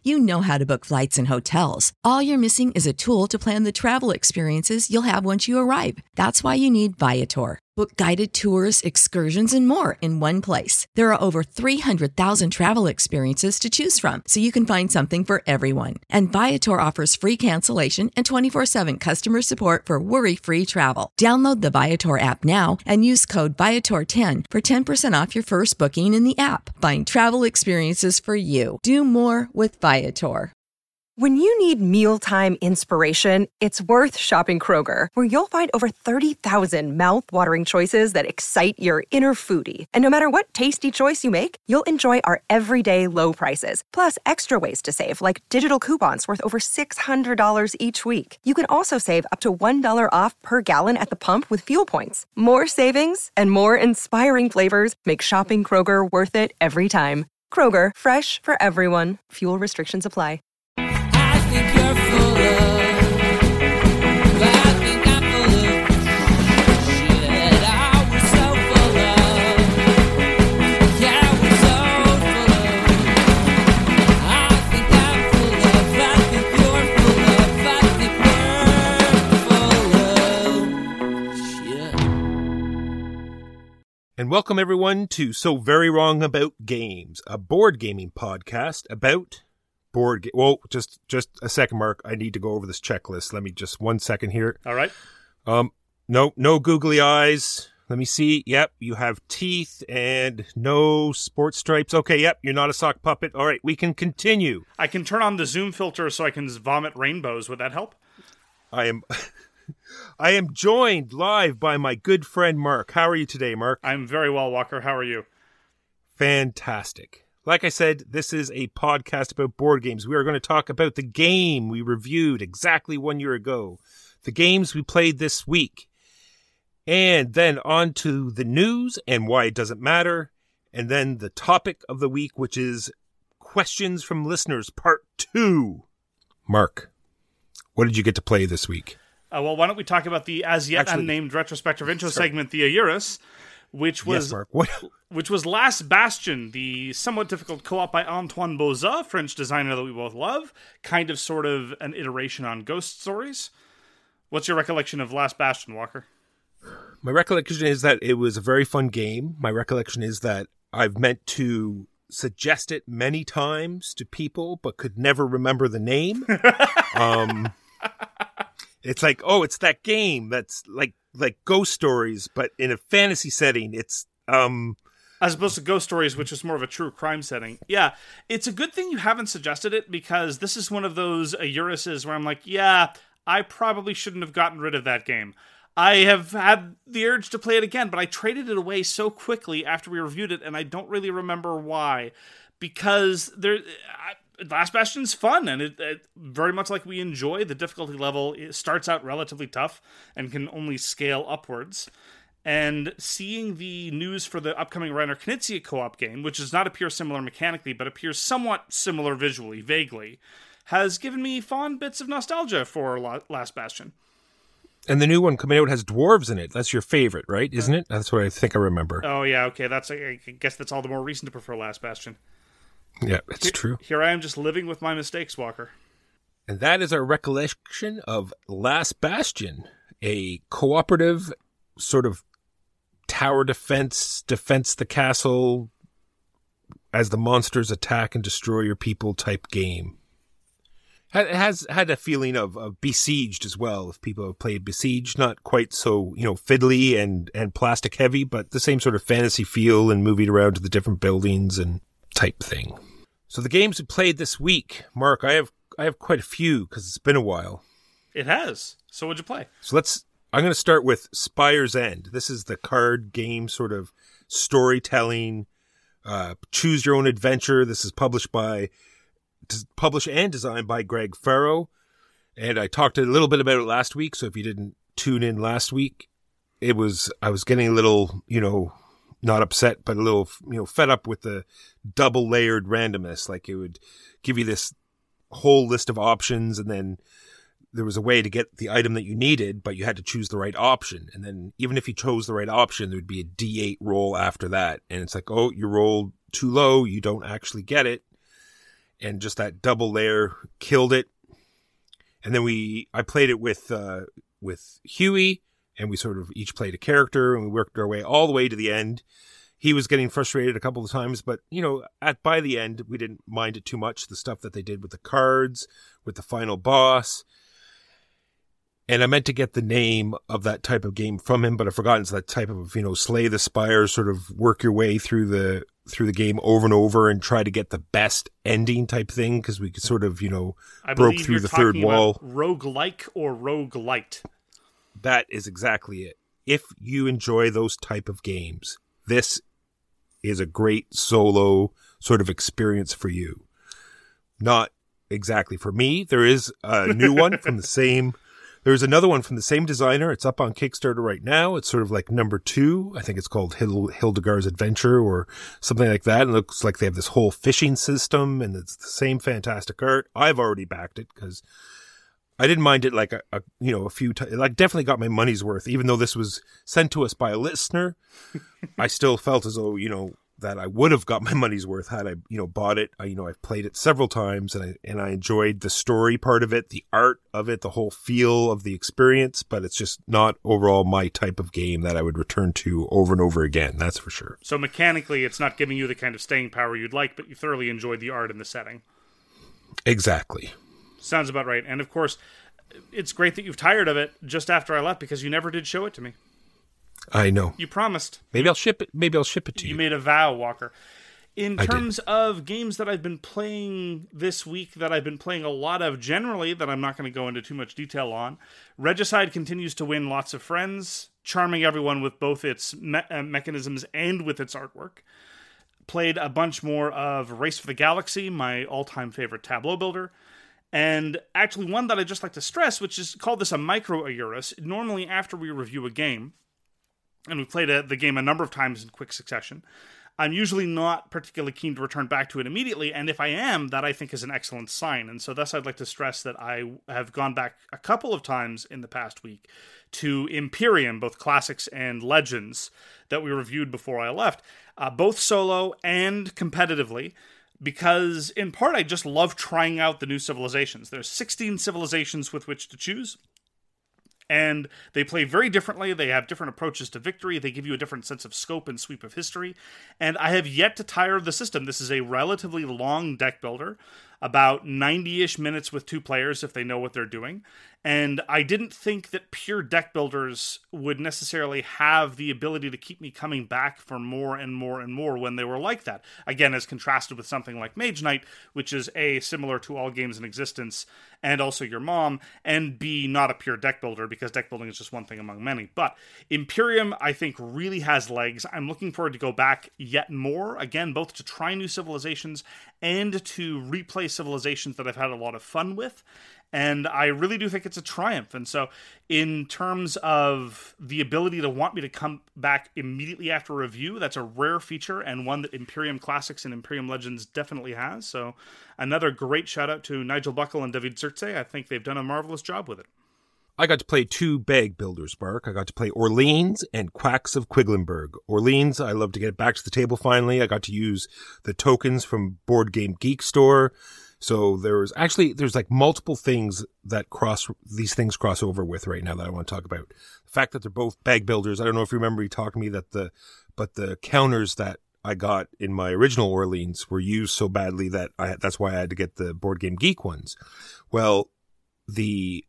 You know how to book flights and hotels. All you're missing is a tool to plan the travel experiences you'll have once you arrive. That's why you need Viator. Book guided tours, excursions, and more in one place. There are over 300,000 travel experiences to choose from, so you can find something for everyone. And Viator offers free cancellation and 24/7 customer support for worry-free travel. Download the Viator app now and use code Viator10 for 10% off your first booking in the app. Find travel experiences for you. Do more with Viator. When you need mealtime inspiration, it's worth shopping Kroger, where you'll find over 30,000 mouth-watering choices that excite your inner foodie. And no matter what tasty choice you make, you'll enjoy our everyday low prices, plus extra ways to save, like digital coupons worth over $600 each week. You can also save up to $1 off per gallon at the pump with fuel points. More savings and more inspiring flavors make shopping Kroger worth it every time. Kroger, fresh for everyone. Fuel restrictions apply. Think you're full of, but I think I'm full of shit. I was so full of, yeah, I was so full of. I think I'm full of, I think you're full of, I think we're full of shit. And welcome everyone to So Very Wrong About Games, a board gaming podcast about board game. Whoa, just a second, Mark. I need to go over this checklist. Let me just 1 second here. All right. No googly eyes. Let me see. Yep, you have teeth and no sports stripes. Okay, yep, you're not a sock puppet. All right, we can continue. I can turn on the zoom filter so I can vomit rainbows. Would that help? I am joined live by my good friend Mark. How are you today, Mark? I'm very well, Walker. How are you? Fantastic. Like I said, this is a podcast about board games. We are going to talk about the game we reviewed exactly 1 year ago, the games we played this week, and then on to the news and why it doesn't matter, and then the topic of the week, which is questions from listeners, part 2. Mark, what did you get to play this week? Well, why don't we talk about the as yet unnamed retrospective intro segment, the Eurus, which was which was Last Bastion, the somewhat difficult co-op by Antoine Bauza, French designer that we both love, kind of sort of an iteration on Ghost Stories. What's your recollection of Last Bastion, Walker? My recollection is that it was a very fun game. My recollection is that I've meant to suggest it many times to people, but could never remember the name. It's like, oh, it's that game that's like Ghost Stories, but in a fantasy setting. It's as opposed to Ghost Stories, which is more of a true crime setting. Yeah, it's a good thing you haven't suggested it, because this is one of those Euruses where I'm like, yeah, I probably shouldn't have gotten rid of that game. I have had the urge to play it again, but I traded it away so quickly after we reviewed it, and I don't really remember why. Because Last Bastion's fun, and it very much like we enjoy the difficulty level. It starts out relatively tough and can only scale upwards. And seeing the news for the upcoming Reiner Knizia co-op game, which does not appear similar mechanically, but appears somewhat similar visually, vaguely, has given me fond bits of nostalgia for Last Bastion. And the new one coming out has dwarves in it. That's your favorite, right? Isn't it? That's what I think I remember. Oh, yeah, okay. I guess that's all the more reason to prefer Last Bastion. Yeah, it's true. Here I am just living with my mistakes, Walker. And that is our recollection of Last Bastion, a cooperative sort of tower defense the castle as the monsters attack and destroy your people type game. It has had a feeling of Besieged as well, if people have played Besieged. Not quite so, fiddly and plastic heavy, but the same sort of fantasy feel and moving around to the different buildings and type thing. So the games we played this week, Mark, I have quite a few because it's been a while. It has. So what'd you play? So I'm going to start with Spire's End. This is the card game sort of storytelling, choose your own adventure. This is published and designed by Greg Farrow. And I talked a little bit about it last week. So if you didn't tune in last week, I was getting a little, not upset, but a little, fed up with the double layered randomness. Like it would give you this whole list of options, and then there was a way to get the item that you needed, but you had to choose the right option. And then even if you chose the right option, there would be a D8 roll after that. And it's like, oh, you rolled too low. You don't actually get it. and just that double layer killed it. And then I played it with Huey, and we sort of each played a character, and we worked our way all the way to the end. He was getting frustrated a couple of times, but by the end, we didn't mind it too much. The stuff that they did with the cards, with the final boss. And I meant to get the name of that type of game from him, but I've forgotten. It's that type of, slay the spire, sort of work your way through the game over and over and try to get the best ending type thing, because we could sort of, broke through the third wall. Roguelike or roguelite. That is exactly it. If you enjoy those type of games, this is a great solo sort of experience for you. Not exactly for me. There is a new one from the same... There's another one from the same designer. It's up on Kickstarter right now. It's sort of like number 2. I think it's called Hildegar's Adventure or something like that. It looks like they have this whole fishing system, and it's the same fantastic art. I've already backed it because I didn't mind it like a few times. Like, definitely got my money's worth. Even though this was sent to us by a listener, I still felt as though, that I would have got my money's worth had I, bought it. I've played it several times, and I enjoyed the story part of it, the art of it, the whole feel of the experience, but it's just not overall my type of game that I would return to over and over again. That's for sure. So mechanically, it's not giving you the kind of staying power you'd like, but you thoroughly enjoyed the art and the setting. Exactly. Sounds about right. And of course, it's great that you've tired of it just after I left, because you never did show it to me. I know. You promised. Maybe I'll ship it to you. You made a vow, Walker. In terms of games that I've been playing this week, that I've been playing a lot of generally, that I'm not going to go into too much detail on, Regicide continues to win lots of friends, charming everyone with both its mechanisms and with its artwork. Played a bunch more of Race for the Galaxy, my all-time favorite tableau builder. And actually one that I just like to stress, which is called this a micro Eurus. Normally after we review a game, and we've played the game a number of times in quick succession, I'm usually not particularly keen to return back to it immediately, and if I am, that I think is an excellent sign. And so thus I'd like to stress that I have gone back a couple of times in the past week to Imperium, both Classics and Legends, that we reviewed before I left, both solo and competitively, because in part I just love trying out the new civilizations. There's 16 civilizations with which to choose, and they play very differently. They have different approaches to victory. They give you a different sense of scope and sweep of history. And I have yet to tire of the system. This is a relatively long deck builder, about 90-ish minutes with 2 players if they know what they're doing. And I didn't think that pure deck builders would necessarily have the ability to keep me coming back for more and more and more when they were like that. Again, as contrasted with something like Mage Knight, which is A, similar to all games in existence, and also your mom, and B, not a pure deck builder, because deck building is just one thing among many. But Imperium, I think, really has legs. I'm looking forward to go back yet more, again, both to try new civilizations and to replay civilizations that I've had a lot of fun with. And I really do think it's a triumph. And so in terms of the ability to want me to come back immediately after a review, that's a rare feature, and one that Imperium Classics and Imperium Legends definitely has. So another great shout out to Nigel Buckle and David Zirtze. I think they've done a marvelous job with it. I got to play 2 bag builders, Mark. I got to play Orleans and Quacks of Quedlinburg. Orleans, I love to get back to the table finally. I got to use the tokens from Board Game Geek Store. So there's like multiple things that these things cross over with right now that I want to talk about. The fact that they're both bag builders. I don't know if you remember you talking to me but the counters that I got in my original Orleans were used so badly that that's why I had to get the Board Game Geek ones. Well, the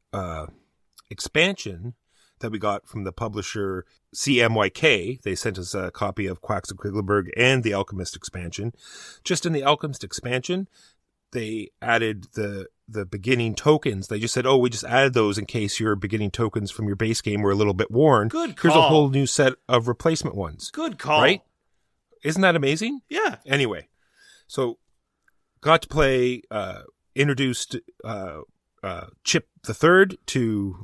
expansion that we got from the publisher CMYK, they sent us a copy of Quacks of Quedlinburg and the Alchemist expansion. Just in the Alchemist expansion, they added the beginning tokens. They just said, we just added those in case your beginning tokens from your base game were a little bit worn. Good call. Here's a whole new set of replacement ones. Good call. Right? Isn't that amazing? Yeah. Anyway, so got to play, introduced Chip the Third to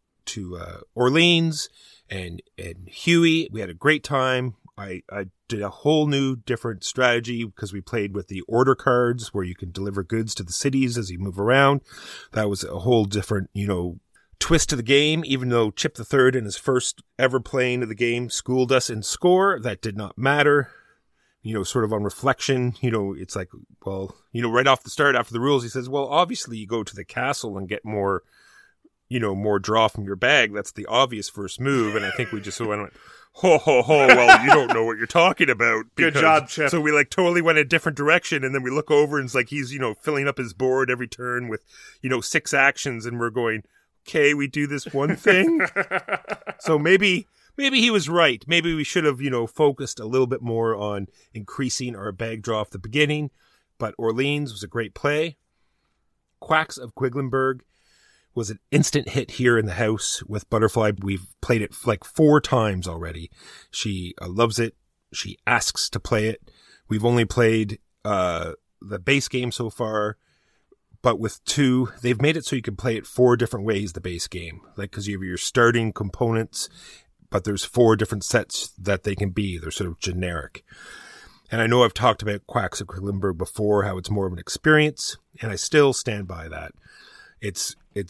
Orleans and Huey. We had a great time. I did a whole new different strategy because we played with the order cards where you can deliver goods to the cities as you move around. That was a whole different, twist to the game, even though Chip the Third in his first ever playing of the game schooled us in score. That did not matter. sort of on reflection, it's like, well, right off the start after the rules, he says, well, obviously you go to the castle and get more, more draw from your bag. That's the obvious first move. And I think we just went, ho, ho, ho, well, you don't know what you're talking about. Good job, Chip. So we like totally went a different direction. And then we look over and it's like he's, filling up his board every turn with, 6 actions. And we're going, okay, we do this one thing. So maybe he was right. Maybe we should have, focused a little bit more on increasing our bag draw at the beginning. But Orleans was a great play. Quacks of Quedlinburg was an instant hit here in the house with Butterfly. We've played it like 4 times already. She loves it. She asks to play it. We've only played the base game so far. But with 2, they've made it so you can play it 4 different ways, the base game. Like, because you have your starting components, but there's 4 different sets that they can be. They're sort of generic. And I know I've talked about Quacks of Quedlinburg before, how it's more of an experience, and I still stand by that. It's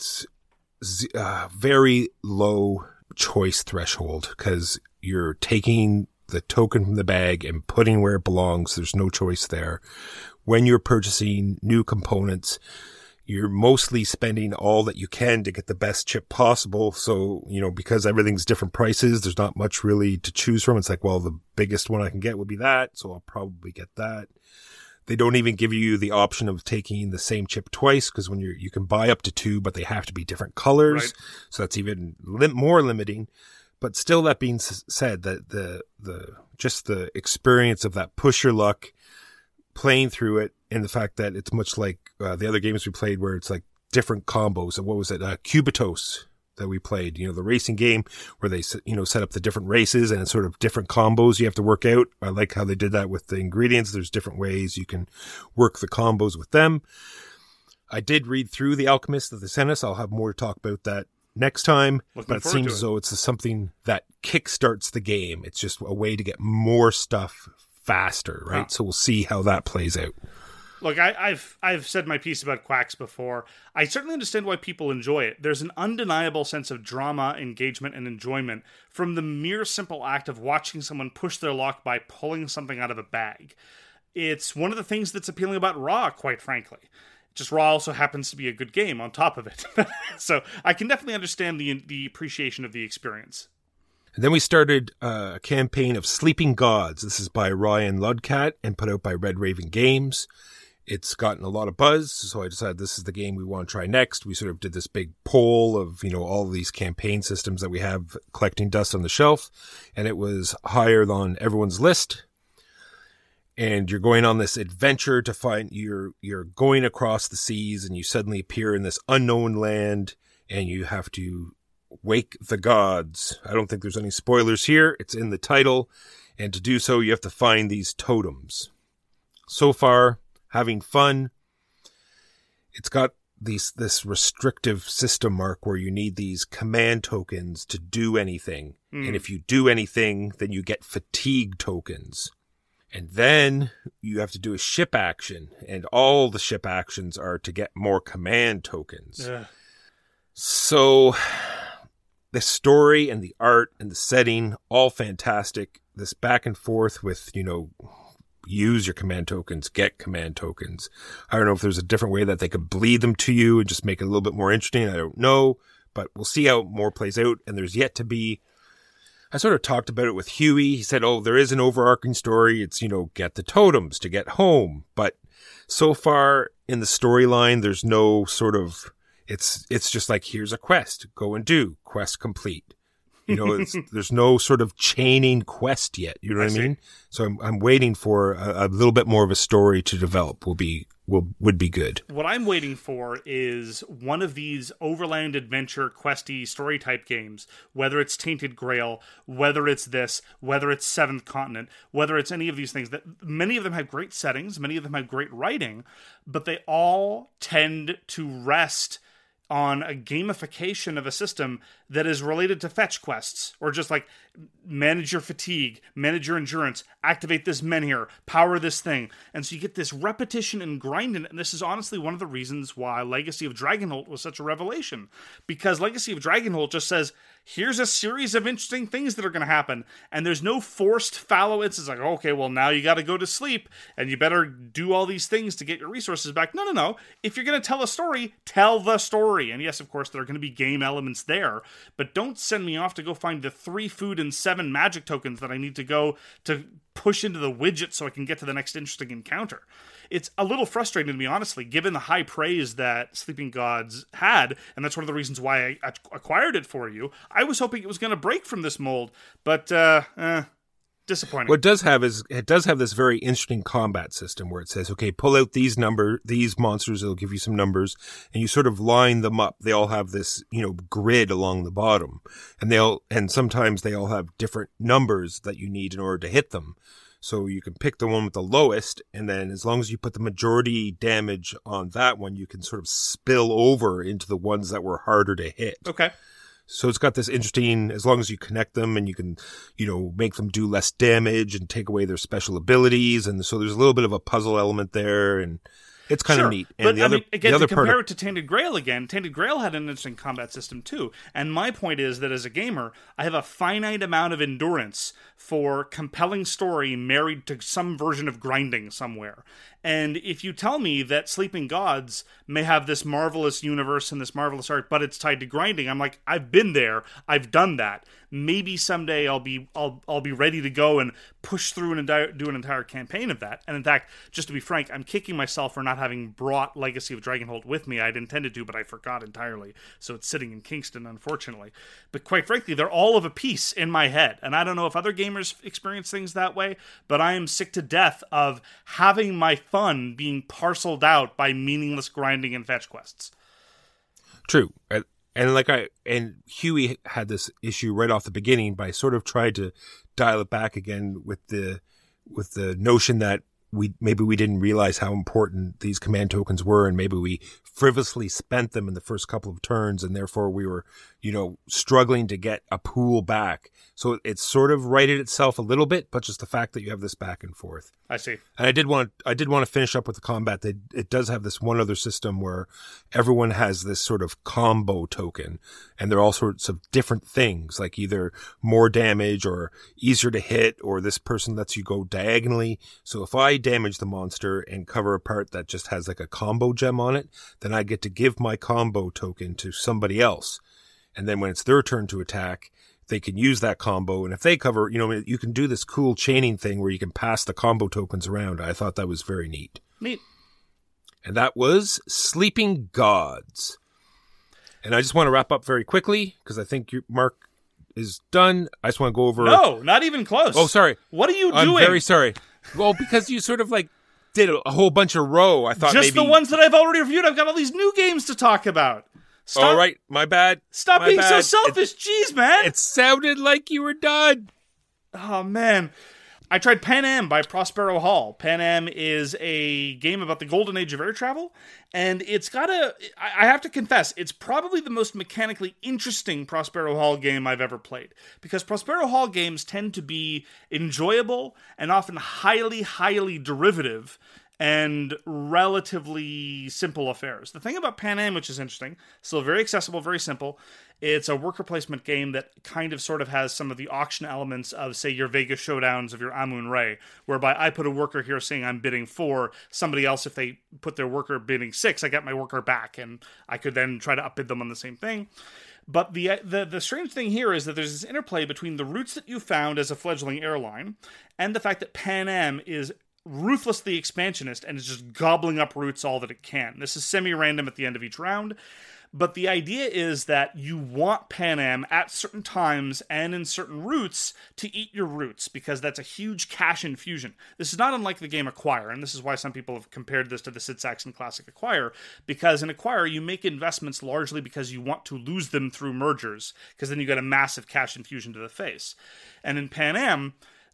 very low choice threshold because you're taking the token from the bag and putting where it belongs. There's no choice there. When you're purchasing new components, you're mostly spending all that you can to get the best chip possible. So, because everything's different prices, there's not much really to choose from. It's like, well, the biggest one I can get would be that. So I'll probably get that. They don't even give you the option of taking the same chip twice because when you can buy up to 2, but they have to be different colors. Right. So that's even more limiting. But still, that being said, that just the experience of that push your luck, playing through it, and the fact that it's much like the other games we played where it's like different combos. And what was it? Cubitos that we played, the racing game where they, set up the different races and it's sort of different combos you have to work out. I like how they did that with the ingredients. There's different ways you can work the combos with them. I did read through The Alchemist that they sent us. I'll have more to talk about that next time. But it seems as though it's something that kickstarts the game. It's just a way to get more stuff faster, right? Yeah. So we'll see how that plays out. Look, I've said my piece about Quacks before. I certainly understand why people enjoy it. There's an undeniable sense of drama, engagement, and enjoyment from the mere simple act of watching someone push their luck by pulling something out of a bag. It's one of the things that's appealing about Raw, quite frankly. Just Raw also happens to be a good game on top of it. So I can definitely understand the appreciation of the experience. And then we started a campaign of Sleeping Gods. This is by Ryan Ludcat and put out by Red Raven Games. It's gotten a lot of buzz, so I decided this is the game we want to try next. We sort of did this big poll of, all of these campaign systems that we have collecting dust on the shelf, and it was higher on everyone's list. And you're going on this adventure to find you're going across the seas, and you suddenly appear in this unknown land, and you have to wake the gods. I don't think there's any spoilers here. It's in the title, and to do so, you have to find these totems. So far, having fun. It's got this restrictive system, Mark, where you need these command tokens to do anything. And if you do anything, then you get fatigue tokens. And then you have to do a ship action. And all the ship actions are to get more command tokens. Yeah. So the story and the art and the setting, all fantastic. This back and forth with, use your command tokens, get command tokens. I don't know if there's a different way that they could bleed them to you and just make it a little bit more interesting. I don't know, but we'll see how more plays out. And there's yet to be, I sort of talked about it with Huey. He said, there is an overarching story. It's, get the totems to get home. But so far in the storyline, there's no sort of, it's just like, here's a quest, go and do, quest complete. There's no sort of chaining quest yet. You know what I mean? So I'm waiting for a little bit more of a story to develop. Would be good. What I'm waiting for is one of these overland adventure questy story type games, whether it's Tainted Grail, whether it's this, whether it's Seventh Continent, whether it's any of these things. That many of them have great settings, many of them have great writing, but they all tend to rest on a gamification of a system that is related to fetch quests, or just like manage your fatigue, manage your endurance, activate this menhir, power this thing. And so you get this repetition and grinding. And this is honestly one of the reasons why Legacy of Dragonholt was such a revelation. Because Legacy of Dragonholt just says, here's a series of interesting things that are going to happen. And there's no forced fallow. It's like, okay, well, now you got to go to sleep and you better do all these things to get your resources back. No. If you're going to tell a story, tell the story. And yes, of course, there are going to be game elements there, but don't send me off to go find the 3 food and 7 magic tokens that I need to go to push into the widget so I can get to the next interesting encounter. It's a little frustrating to me, honestly, given the high praise that Sleeping Gods had, and that's one of the reasons why I acquired it for you. I was hoping it was going to break from this mold, but disappointing. What it does have is it does have this very interesting combat system where it says, okay, pull out these monsters, it'll give you some numbers, and you sort of line them up. They all have this, grid along the bottom, and sometimes they all have different numbers that you need in order to hit them. So you can pick the one with the lowest, and then as long as you put the majority damage on that one, you can sort of spill over into the ones that were harder to hit. Okay. So it's got this interesting, as long as you connect them and you can, make them do less damage and take away their special abilities. And so there's a little bit of a puzzle element there, and it's kind of neat. And but to compare it to Tainted Grail again, Tainted Grail had an interesting combat system too. And my point is that as a gamer, I have a finite amount of endurance for compelling story married to some version of grinding somewhere. And if you tell me that Sleeping Gods may have this marvelous universe and this marvelous art, but it's tied to grinding, I'm like, I've been there, I've done that. Maybe someday I'll be ready to go and push through and do an entire campaign of that. And in fact, just to be frank, I'm kicking myself for not having brought Legacy of Dragonholt with me. I'd intended to, but I forgot entirely. So it's sitting in Kingston, unfortunately. But quite frankly, they're all of a piece in my head. And I don't know if other gamers experience things that way, but I am sick to death of having my fun being parceled out by meaningless grinding and fetch quests. True. And Huey had this issue right off the beginning, but I sort of tried to dial it back again with the notion that maybe we didn't realize how important these command tokens were, and maybe we frivolously spent them in the first couple of turns, and therefore we were, struggling to get a pool back. So it sort of righted itself a little bit, but just the fact that you have this back and forth. I see. And I did want to finish up with the combat. It does have this one other system where everyone has this sort of combo token, and they're all sorts of different things, like either more damage or easier to hit, or this person lets you go diagonally. So if I damage the monster and cover a part that just has like a combo gem on it, then I get to give my combo token to somebody else. And then when it's their turn to attack, they can use that combo. And if they cover, you can do this cool chaining thing where you can pass the combo tokens around. I thought that was very neat. Neat. And that was Sleeping Gods. And I just want to wrap up very quickly because I think Mark is done. I just want to go over. No, not even close. Oh, sorry. What are you doing? I'm very sorry. Well, because you sort of did a whole bunch of row. I thought just maybe the ones that I've already reviewed. I've got all these new games to talk about. Stop. All right, my bad. Stop my being bad. so selfish. Jeez, man. It sounded like you were done. Oh, man. I tried Pan Am by Prospero Hall. Pan Am is a game about the golden age of air travel, and it's got I have to confess, it's probably the most mechanically interesting Prospero Hall game I've ever played, because Prospero Hall games tend to be enjoyable and often highly, highly derivative and relatively simple affairs. The thing about Pan Am, which is interesting, still very accessible, very simple, it's a worker placement game that kind of sort of has some of the auction elements of, say, your Vegas Showdowns of your Amun-Re, whereby I put a worker here saying I'm bidding 4, somebody else, if they put their worker bidding 6, I get my worker back, and I could then try to upbid them on the same thing. But the strange thing here is that there's this interplay between the routes that you found as a fledgling airline and the fact that Pan Am is ruthlessly expansionist and is just gobbling up routes all that it can. This is semi-random at the end of each round, but the idea is that you want Pan Am at certain times and in certain routes to eat your routes, because that's a huge cash infusion. This is not unlike the game Acquire, and this is why some people have compared this to the Sid Saxon classic Acquire, because in Acquire you make investments largely because you want to lose them through mergers, because then you get a massive cash infusion to the face. And in Pan Am,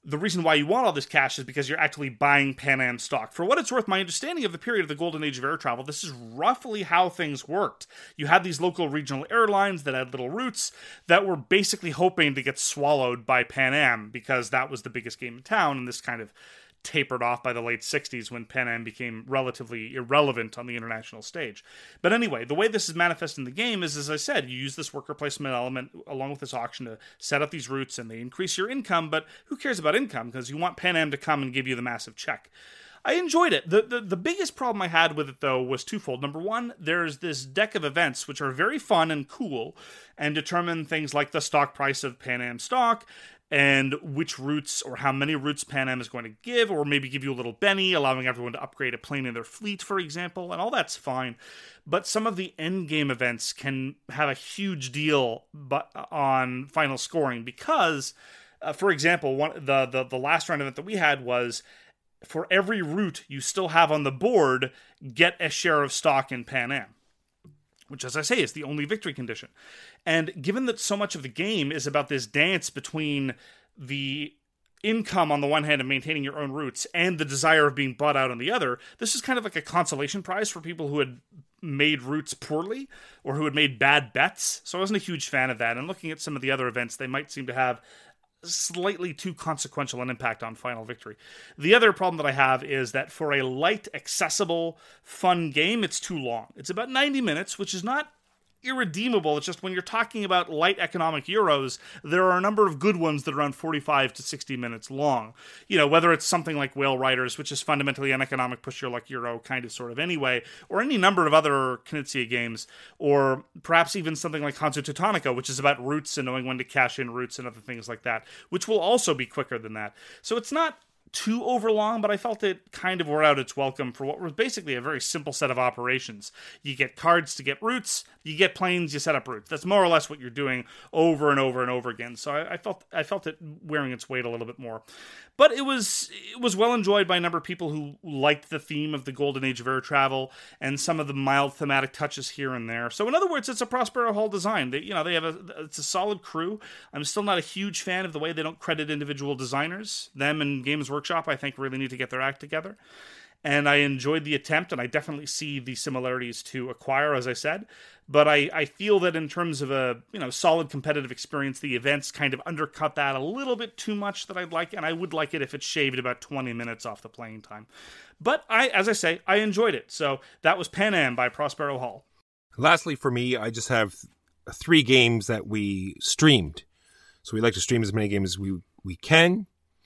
the reason why you want all this cash is because you're actually buying Pan Am stock. For what it's worth, my understanding of the period of the golden age of air travel, this is roughly how things worked. You had these local regional airlines that had little routes that were basically hoping to get swallowed by Pan Am because that was the biggest game in town, and this kind of tapered off by the late 60s when Pan Am became relatively irrelevant on the international stage. But anyway, the way this is manifested in the game is, as I said, you use this worker placement element along with this auction to set up these routes, and they increase your income, but who cares about income? Because you want Pan Am to come and give you the massive check. I enjoyed it. The biggest problem I had with it, though, was twofold. Number one, there's this deck of events which are very fun and cool and determine things like the stock price of Pan Am stock, and which routes or how many routes Pan Am is going to give, or maybe give you a little Benny, allowing everyone to upgrade a plane in their fleet, for example, and all that's fine. But some of the end game events can have a huge deal on final scoring because, for example, the last round event that we had was, for every route you still have on the board, get a share of stock in Pan Am, which, as I say, is the only victory condition. And given that so much of the game is about this dance between the income on the one hand and maintaining your own routes and the desire of being bought out on the other, this is kind of like a consolation prize for people who had made routes poorly or who had made bad bets. So I wasn't a huge fan of that. And looking at some of the other events, they might seem to have slightly too consequential an impact on final victory. The other problem that I have is that for a light, accessible, fun game, it's too long. It's about 90 minutes, which is not irredeemable. It's just when you're talking about light economic Euros, there are a number of good ones that are around 45 to 60 minutes long. You know, whether it's something like Whale Riders, which is fundamentally an economic push your luck Euro kind of sort of anyway, or any number of other Knizia games, or perhaps even something like Hansa Teutonica, which is about routes and knowing when to cash in routes and other things like that, which will also be quicker than that. So it's not too overlong, but I felt it kind of wore out its welcome for what was basically a very simple set of operations. You get cards to get routes, you get planes, you set up routes. That's more or less what you're doing over and over and over again. So I felt it wearing its weight a little bit more. But it was well enjoyed by a number of people who liked the theme of the golden age of air travel and some of the mild thematic touches here and there. So in other words, it's a Prospero Hall design. It's a solid crew. I'm still not a huge fan of the way they don't credit individual designers. Them and Games Workshop, I think, really need to get their act together. And I enjoyed the attempt, and I definitely see the similarities to Acquire, as I said. But I feel that in terms of a solid competitive experience, the events kind of undercut that a little bit too much that I'd like, and I would like it if it shaved about 20 minutes off the playing time. But as I say, I enjoyed it. So that was Pan Am by Prospero Hall. Lastly, for me, I just have 3 games that we streamed. So we like to stream as many games as we can.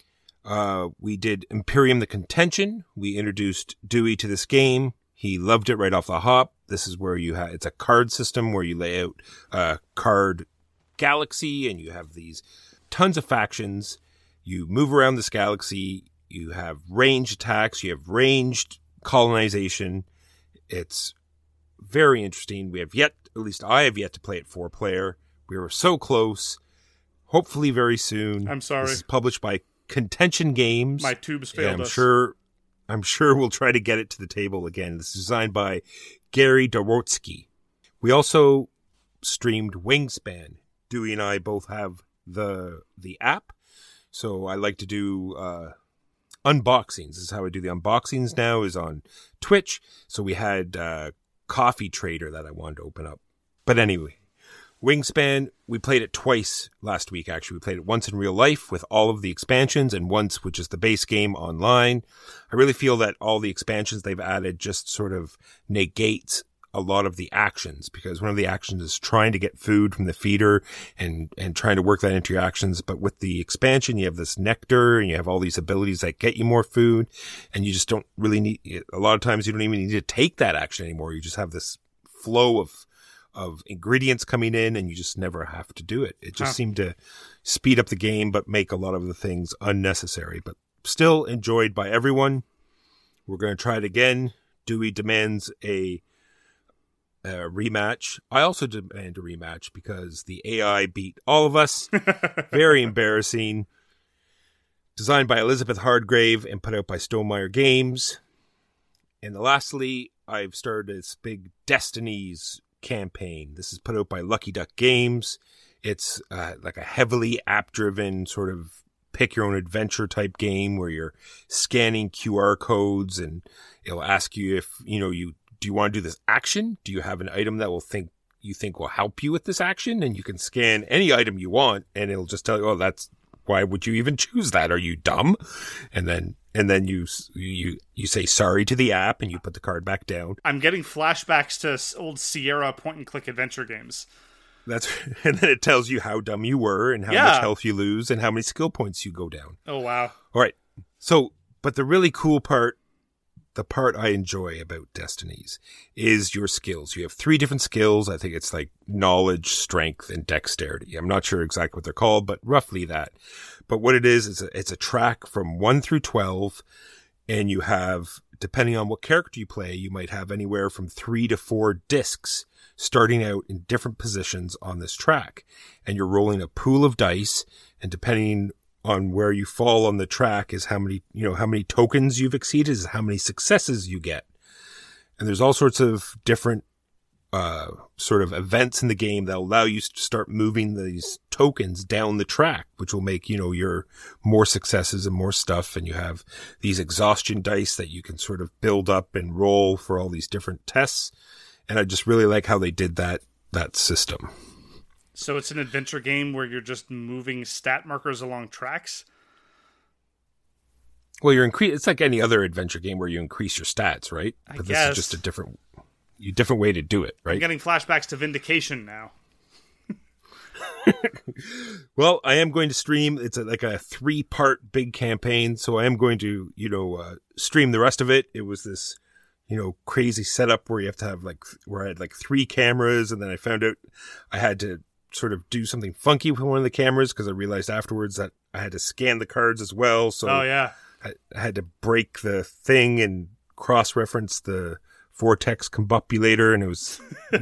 We did Imperium the Contention. We introduced Dewey to this game. He loved it right off the hop. This is where it's a card system where you lay out a card galaxy and you have these tons of factions. You move around this galaxy. You have ranged attacks. You have ranged colonization. It's very interesting. At least I have yet to play it 4-player. We were so close. Hopefully very soon. I'm sorry. This is published by Contention Games. My tubes failed us. I'm sure we'll try to get it to the table again. This is designed by Gary Dorotsky. We also streamed Wingspan. Dewey and I both have the app, so I like to do unboxings. This is how I do the unboxings now, is on Twitch. So we had Coffee Trader that I wanted to open up. But anyway, Wingspan, we played it twice last week, actually. We played it once in real life with all of the expansions and once, which is the base game, online. I really feel that all the expansions they've added just sort of negates a lot of the actions, because one of the actions is trying to get food from the feeder and trying to work that into your actions. But with the expansion, you have this nectar and you have all these abilities that get you more food, and you just don't really need, a lot of times you don't even need to take that action anymore. You just have this flow of ingredients coming in and you just never have to do it. It just seemed to speed up the game, but make a lot of the things unnecessary, but still enjoyed by everyone. We're going to try it again. Dewey demands a rematch. I also demand a rematch because the AI beat all of us. Very embarrassing. Designed by Elizabeth Hardgrave and put out by Stonemaier Games. And lastly, I've started this big Destinies campaign. This is put out by Lucky Duck Games. It's like a heavily app-driven sort of pick your own adventure type game where you're scanning QR codes, and it'll ask you if, do you want to do this action? Do you have an item that you think will help you with this action? And you can scan any item you want, and it'll just tell you, oh, why would you even choose that? Are you dumb? And then you say sorry to the app, and you put the card back down. I'm getting flashbacks to old Sierra point-and-click adventure games. And then it tells you how dumb you were, and how much health you lose, and how many skill points you go down. Oh, wow. All right. So, but the really cool part, the part I enjoy about Destinies, is your skills. You have 3 different skills. I think it's like knowledge, strength, and dexterity. I'm not sure exactly what they're called, but roughly that. But what it is it's a track from 1 through 12, and you have, depending on what character you play, you might have anywhere from 3 to 4 discs starting out in different positions on this track. And you're rolling a pool of dice, and depending on where you fall on the track is how many tokens you've exceeded, is how many successes you get. And there's all sorts of different sort of events in the game that allow you to start moving these tokens down the track, which will make, your more successes and more stuff. And you have these exhaustion dice that you can sort of build up and roll for all these different tests. And I just really like how they did that system. So it's an adventure game where you're just moving stat markers along tracks? Well, it's like any other adventure game where you increase your stats, right? But guess. This is just a different way to do it, right? I'm getting flashbacks to Vindication now. Well, I am going to stream. It's like a 3-part big campaign, so I am going to, stream the rest of it. It was this, crazy setup where you have to have where I had 3 cameras, and then I found out I had to sort of do something funky with one of the cameras because I realized afterwards that I had to scan the cards as well. So I had to break the thing and cross-reference the vortex combobulator, and it was,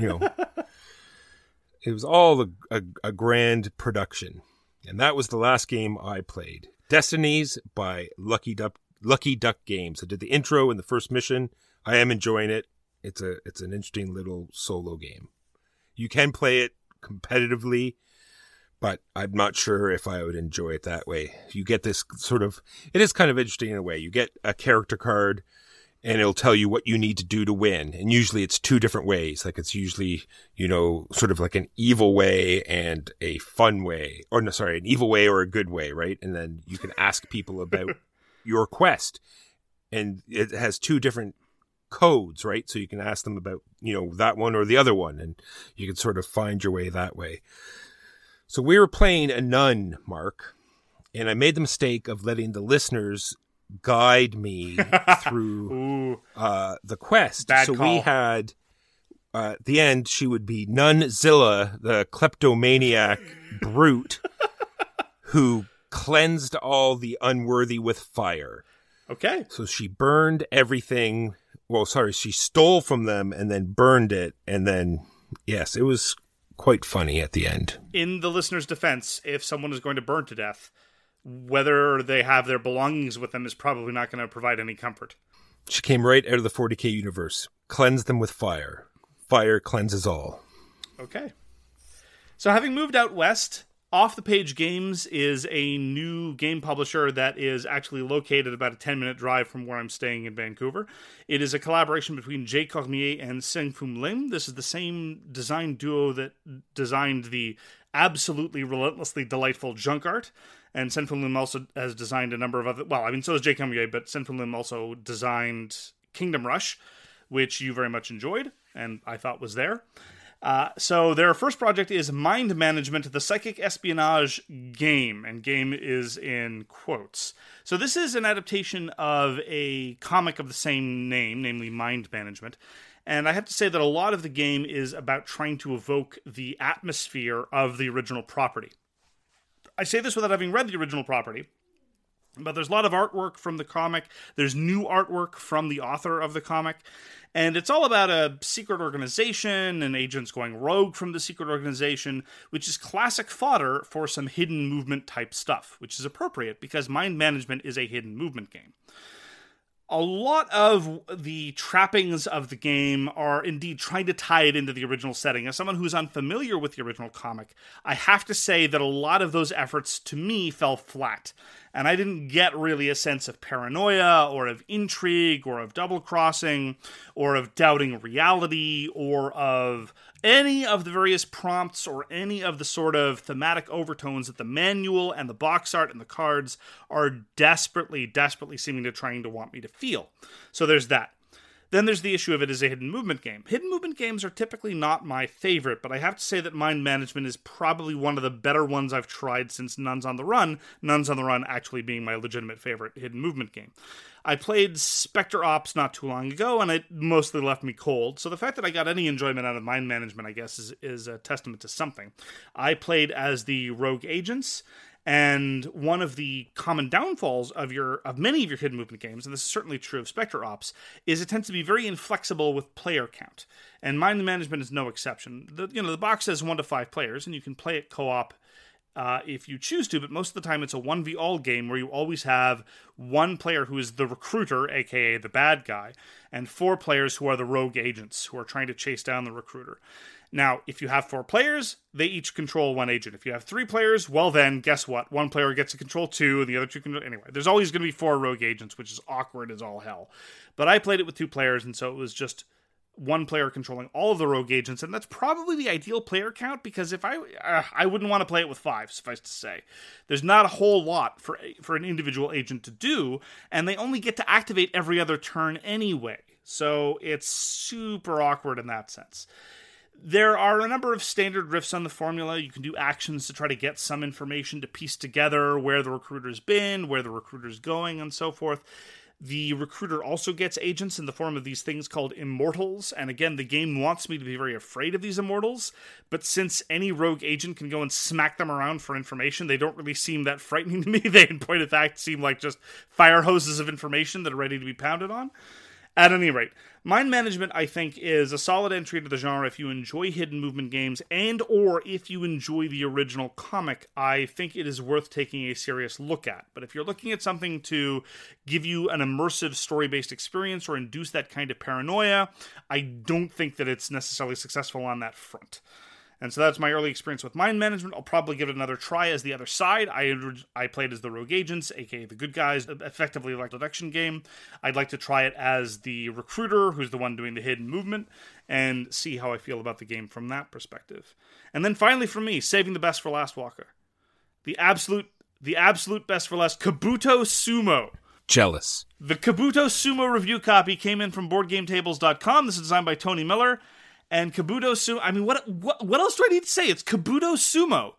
it was all a grand production. And that was the last game I played. Destinies by Lucky Duck Games. I did the intro and the first mission. I am enjoying it. It's an interesting little solo game. You can play it competitively, but I'm not sure if I would enjoy it that way. You get this it is kind of interesting in a way. You get a character card, and it'll tell you what you need to do to win. And usually it's 2 different ways. Like it's usually, sort of like an evil way and a fun way. Or no, sorry, an evil way or a good way, right? And then you can ask people about your quest. And it has 2 different codes, right? So you can ask them about, that one or the other one. And you can sort of find your way that way. So we were playing a nun, Mark. And I made the mistake of letting the listeners guide me through the quest. Bad so call. We had at the end she would be Nunzilla, the kleptomaniac brute who cleansed all the unworthy with fire. Okay. So she burned everything. Well, sorry, she stole from them and then burned it, and then yes, it was quite funny at the end. In the listener's defense, if someone is going to burn to death, whether they have their belongings with them is probably not going to provide any comfort. She came right out of the 40K universe. Cleanse them with fire. Fire cleanses all. Okay. So having moved out west, Off the Page Games is a new game publisher that is actually located about a 10-minute drive from where I'm staying in Vancouver. It is a collaboration between Jay Cormier and Sen-Foong Lim. This is the same design duo that designed the absolutely relentlessly delightful Junk Art. And Sen-Foong Lim also has designed a number of other... Well, I mean, so has Jay Cormier, but Sen-Foong Lim also designed Kingdom Rush, which you very much enjoyed, and I thought was there. So their first project is Mind Management, the Psychic Espionage Game, and game is in quotes. So this is an adaptation of a comic of the same name, namely Mind Management, and I have to say that a lot of the game is about trying to evoke the atmosphere of the original property. I say this without having read the original property, but there's a lot of artwork from the comic. There's new artwork from the author of the comic. And it's all about a secret organization and agents going rogue from the secret organization, which is classic fodder for some hidden movement type stuff, which is appropriate because Mind Management is a hidden movement game. A lot of the trappings of the game are indeed trying to tie it into the original setting. As someone who's unfamiliar with the original comic, I have to say that a lot of those efforts, to me, fell flat. And I didn't get really a sense of paranoia, or of intrigue, or of double-crossing, or of doubting reality, or of any of the various prompts, or any of the sort of thematic overtones that the manual and the box art and the cards are desperately seeming to trying to want me to feel. So there's that. Then there's the issue of it as a hidden movement game. Hidden movement games are typically not my favorite, but I have to say that Mind Management is probably one of the better ones I've tried since Nuns on the Run, Nuns on the Run actually being my legitimate favorite hidden movement game. I played Spectre Ops not too long ago, and it mostly left me cold, so the fact that I got any enjoyment out of Mind Management, I guess, is a testament to something. I played as the rogue agents, and one of the common downfalls of many of your hidden movement games, and this is certainly true of Spectre Ops, is it tends to be very inflexible with player count. And Mind Management is no exception. The box says 1 to 5 players, and you can play it co-op if you choose to, but most of the time it's a 1v-all game where you always have one player who is the recruiter, aka the bad guy, and 4 players who are the rogue agents who are trying to chase down the recruiter. Now, if you have 4 players, they each control 1 agent. If you have 3 players, well then, guess what? 1 player gets to control 2, and the other 2 can... Anyway, there's always going to be 4 rogue agents, which is awkward as all hell. But I played it with 2 players, and so it was just 1 player controlling all of the rogue agents, and that's probably the ideal player count, because if I wouldn't want to play it with 5, suffice to say. There's not a whole lot for an individual agent to do, and they only get to activate every other turn anyway. So it's super awkward in that sense. There are a number of standard riffs on the formula. You can do actions to try to get some information to piece together where the recruiter's been, where the recruiter's going, and so forth. The recruiter also gets agents in the form of these things called immortals, and again, the game wants me to be very afraid of these immortals, but since any rogue agent can go and smack them around for information, they don't really seem that frightening to me. They, in point of fact, seem like just fire hoses of information that are ready to be pounded on. At any rate, Mind Management, I think, is a solid entry to the genre if you enjoy hidden movement games and or if you enjoy the original comic. I think it is worth taking a serious look at. But if you're looking at something to give you an immersive story-based experience or induce that kind of paranoia, I don't think that it's necessarily successful on that front. And so that's my early experience with Mind Management. I'll probably give it another try as the other side. I played as the rogue agents, aka the good guys, effectively like a deduction game. I'd like to try it as the recruiter, who's the one doing the hidden movement, and see how I feel about the game from that perspective. And then finally for me, saving the best for last, Walker. The absolute best for last, Kabuto Sumo. Jealous. The Kabuto Sumo review copy came in from BoardGameTables.com. This is designed by Tony Miller. And Kabuto Sumo, I mean, what else do I need to say? It's Kabuto Sumo.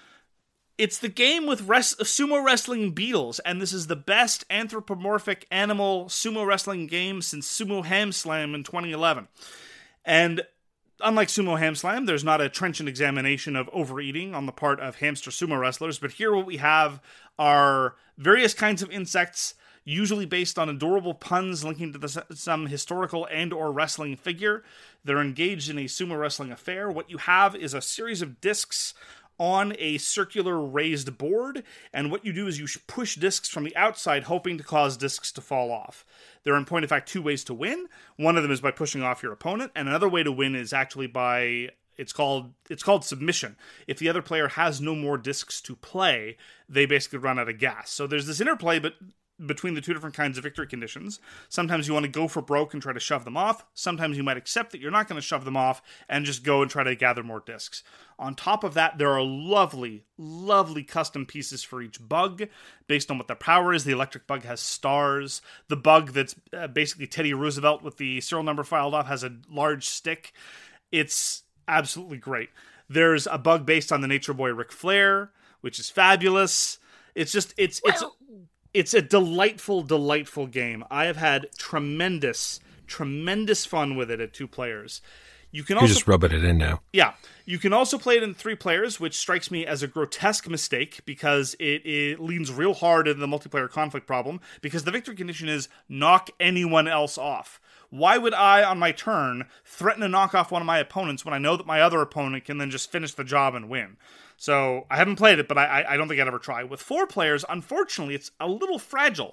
It's the game with sumo wrestling beetles, and this is the best anthropomorphic animal sumo wrestling game since Sumo Ham Slam in 2011. And unlike Sumo Ham Slam, there's not a trenchant examination of overeating on the part of hamster sumo wrestlers, but here what we have are various kinds of insects, usually based on adorable puns linking to some historical and or wrestling figure. They're engaged in a sumo wrestling affair. What you have is a series of discs on a circular raised board, and what you do is you push discs from the outside, hoping to cause discs to fall off. There are, in point of fact, 2 ways to win. One of them is by pushing off your opponent, and another way to win is actually by... It's called submission. If the other player has no more discs to play, they basically run out of gas. So there's this interplay, but between the 2 different kinds of victory conditions. Sometimes you want to go for broke and try to shove them off. Sometimes you might accept that you're not going to shove them off and just go and try to gather more discs. On top of that, there are lovely, lovely custom pieces for each bug based on what their power is. The electric bug has stars. The bug that's basically Teddy Roosevelt with the serial number filed off has a large stick. It's absolutely great. There's a bug based on the Nature Boy Ric Flair, which is fabulous. It's a delightful, delightful game. I have had tremendous fun with it at 2 players. You can also, you're just rubbing it in now. Yeah. You can also play it in 3 players, which strikes me as a grotesque mistake because it leans real hard into the multiplayer conflict problem, because the victory condition is knock anyone else off. Why would I, on my turn, threaten to knock off one of my opponents when I know that my other opponent can then just finish the job and win? So I haven't played it, but I don't think I'd ever try. With 4 players, unfortunately, it's a little fragile.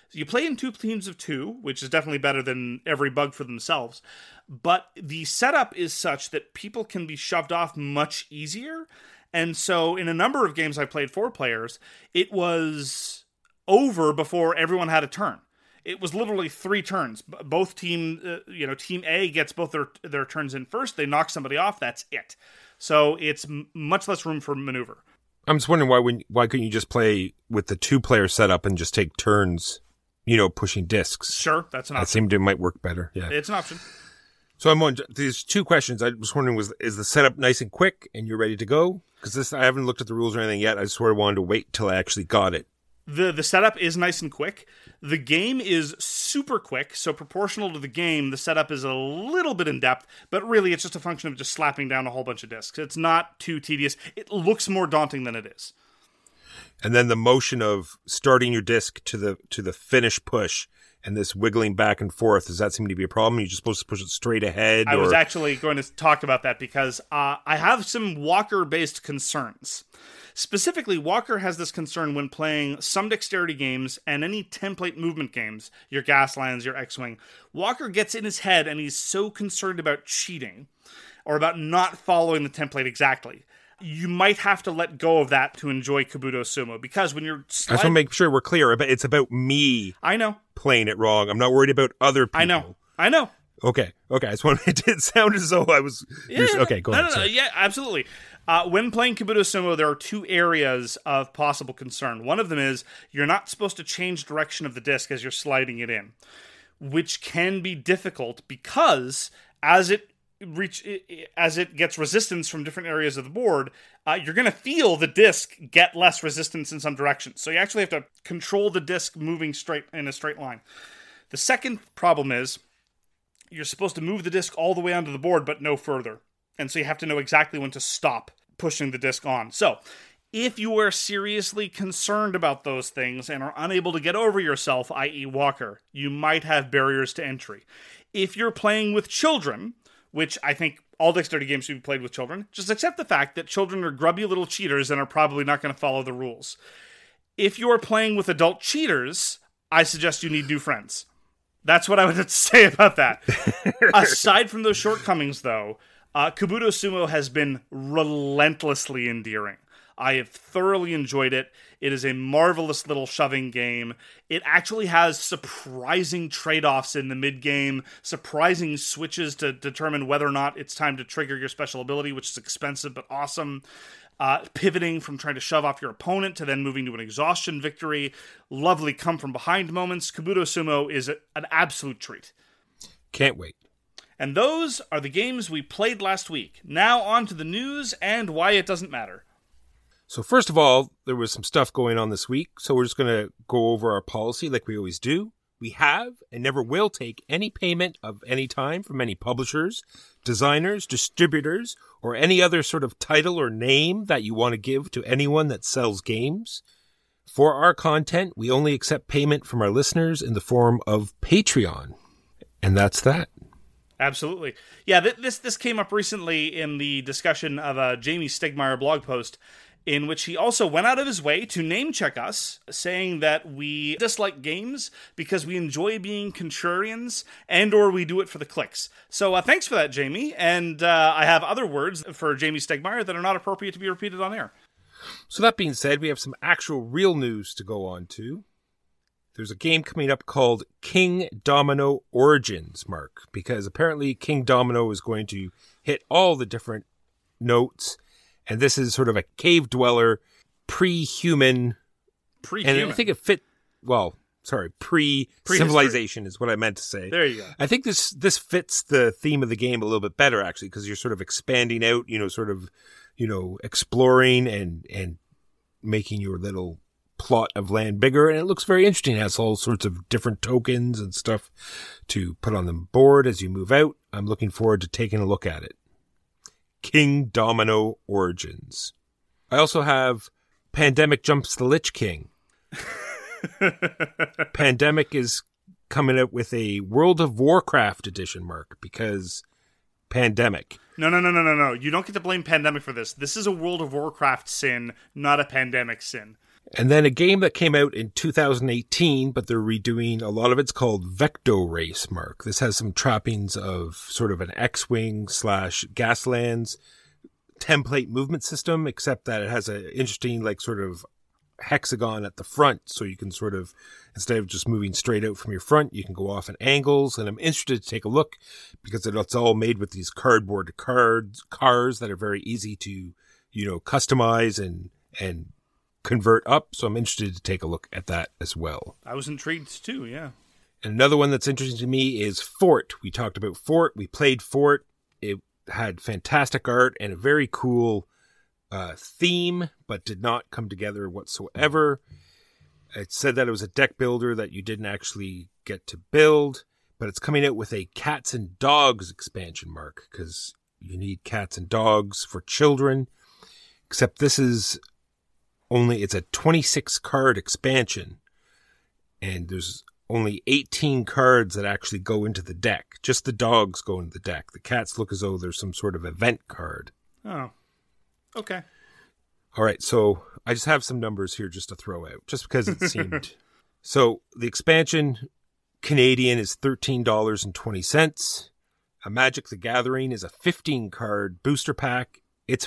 You play in 2 teams of 2, which is definitely better than every bug for themselves. But the setup is such that people can be shoved off much easier. And so in a number of games I played 4 players, it was over before everyone had a turn. It was literally 3 turns. Both team, Team A gets both their turns in first. They knock somebody off. That's it. So it's much less room for maneuver. I'm just wondering why couldn't you just play with the 2-player setup and just take turns, pushing discs? Sure, that's an option. That seemed it might work better. Yeah, it's an option. So I'm on these 2 questions. I was wondering, is the setup nice and quick and you're ready to go? Because I haven't looked at the rules or anything yet. I sort of wanted to wait till I actually got it. The setup is nice and quick. The game is super quick, so proportional to the game, the setup is a little bit in depth, but really it's just a function of just slapping down a whole bunch of discs. It's not too tedious. It looks more daunting than it is. And then the motion of starting your disc to the finish push and this wiggling back and forth, does that seem to be a problem? You're just supposed to push it straight ahead? I was actually going to talk about that because I have some Walker-based concerns. Specifically, Walker has this concern when playing some dexterity games and any template movement games, your Gaslands, your X-Wing. Walker gets in his head and he's so concerned about cheating or about not following the template exactly. You might have to let go of that to enjoy Kabuto Sumo, because when you're I just want to make sure we're clear. It's about me playing it wrong. I'm not worried about other people. I know. Okay. I just want it did sound as though I was... Okay, go ahead. No, yeah, absolutely. When playing Kabuto Sumo, there are 2 areas of possible concern. One of them is you're not supposed to change direction of the disc as you're sliding it in, which can be difficult because as it gets resistance from different areas of the board, you're going to feel the disc get less resistance in some directions. So you actually have to control the disc moving straight in a straight line. The second problem is you're supposed to move the disc all the way onto the board, but no further. And so you have to know exactly when to stop pushing the disc on. So if you are seriously concerned about those things and are unable to get over yourself, i.e. Walker, you might have barriers to entry. If you're playing with children, which I think all dexterity games should be played with children, just accept the fact that children are grubby little cheaters and are probably not going to follow the rules. If you are playing with adult cheaters, I suggest you need new friends. That's what I would have to say about that. Aside from those shortcomings, though, Kabuto Sumo has been relentlessly endearing. I have thoroughly enjoyed it. It is a marvelous little shoving game. It actually has surprising trade-offs in the mid-game, surprising switches to determine whether or not it's time to trigger your special ability, which is expensive but awesome. Pivoting from trying to shove off your opponent to then moving to an exhaustion victory. Lovely come-from-behind moments. Kabuto Sumo is an absolute treat. Can't wait. And those are the games we played last week. Now on to the news and why it doesn't matter. So first of all, there was some stuff going on this week, so we're just going to go over our policy like we always do. We have and never will take any payment of any time from any publishers, designers, distributors, or any other sort of title or name that you want to give to anyone that sells games. For our content, we only accept payment from our listeners in the form of Patreon. And that's that. Absolutely. Yeah, this came up recently in the discussion of a Jamie Stegmaier blog post, in which he also went out of his way to name-check us, saying that we dislike games because we enjoy being contrarians and or we do it for the clicks. So thanks for that, Jamie. And I have other words for Jamie Stegmaier that are not appropriate to be repeated on air. So that being said, we have some actual real news to go on to. There's a game coming up called King Domino Origins, Mark, because apparently King Domino is going to hit all the different notes. And this is sort of a cave dweller, pre-human. And I think it fit, pre-civilization is what I meant to say. There you go. I think this fits the theme of the game a little bit better, actually, because you're sort of expanding out, exploring and making your little plot of land bigger. And it looks very interesting. It has all sorts of different tokens and stuff to put on the board as you move out. I'm looking forward to taking a look at it. King Domino Origins. I also have Pandemic Jumps the Lich King. Pandemic is coming out with a World of Warcraft edition, Mark, because Pandemic. No. You don't get to blame Pandemic for this. This is a World of Warcraft sin, not a Pandemic sin. And then a game that came out in 2018, but they're redoing a lot of it's called Vecto Race, Mark. This has some trappings of sort of an X-Wing / Gaslands template movement system, except that it has an interesting, like, sort of hexagon at the front. So you can sort of, instead of just moving straight out from your front, you can go off at angles. And I'm interested to take a look because it's all made with these cardboard cars that are very easy to, customize and convert up. So I'm interested to take a look at that as well. I was intrigued too, yeah. And another one that's interesting to me is Fort. We talked about Fort. We played Fort. It had fantastic art and a very cool theme, but did not come together whatsoever. It said that it was a deck builder that you didn't actually get to build, but it's coming out with a cats and dogs expansion, Mark, because you need cats and dogs for children. Except this is it's a 26 card expansion, and there's only 18 cards that actually go into the deck. Just the dogs go into the deck. The cats look as though there's some sort of event card. Oh, okay. All right, so I just have some numbers here just to throw out, just because it seemed. So the expansion Canadian is $13.20. A Magic the Gathering is a 15-card booster pack. It's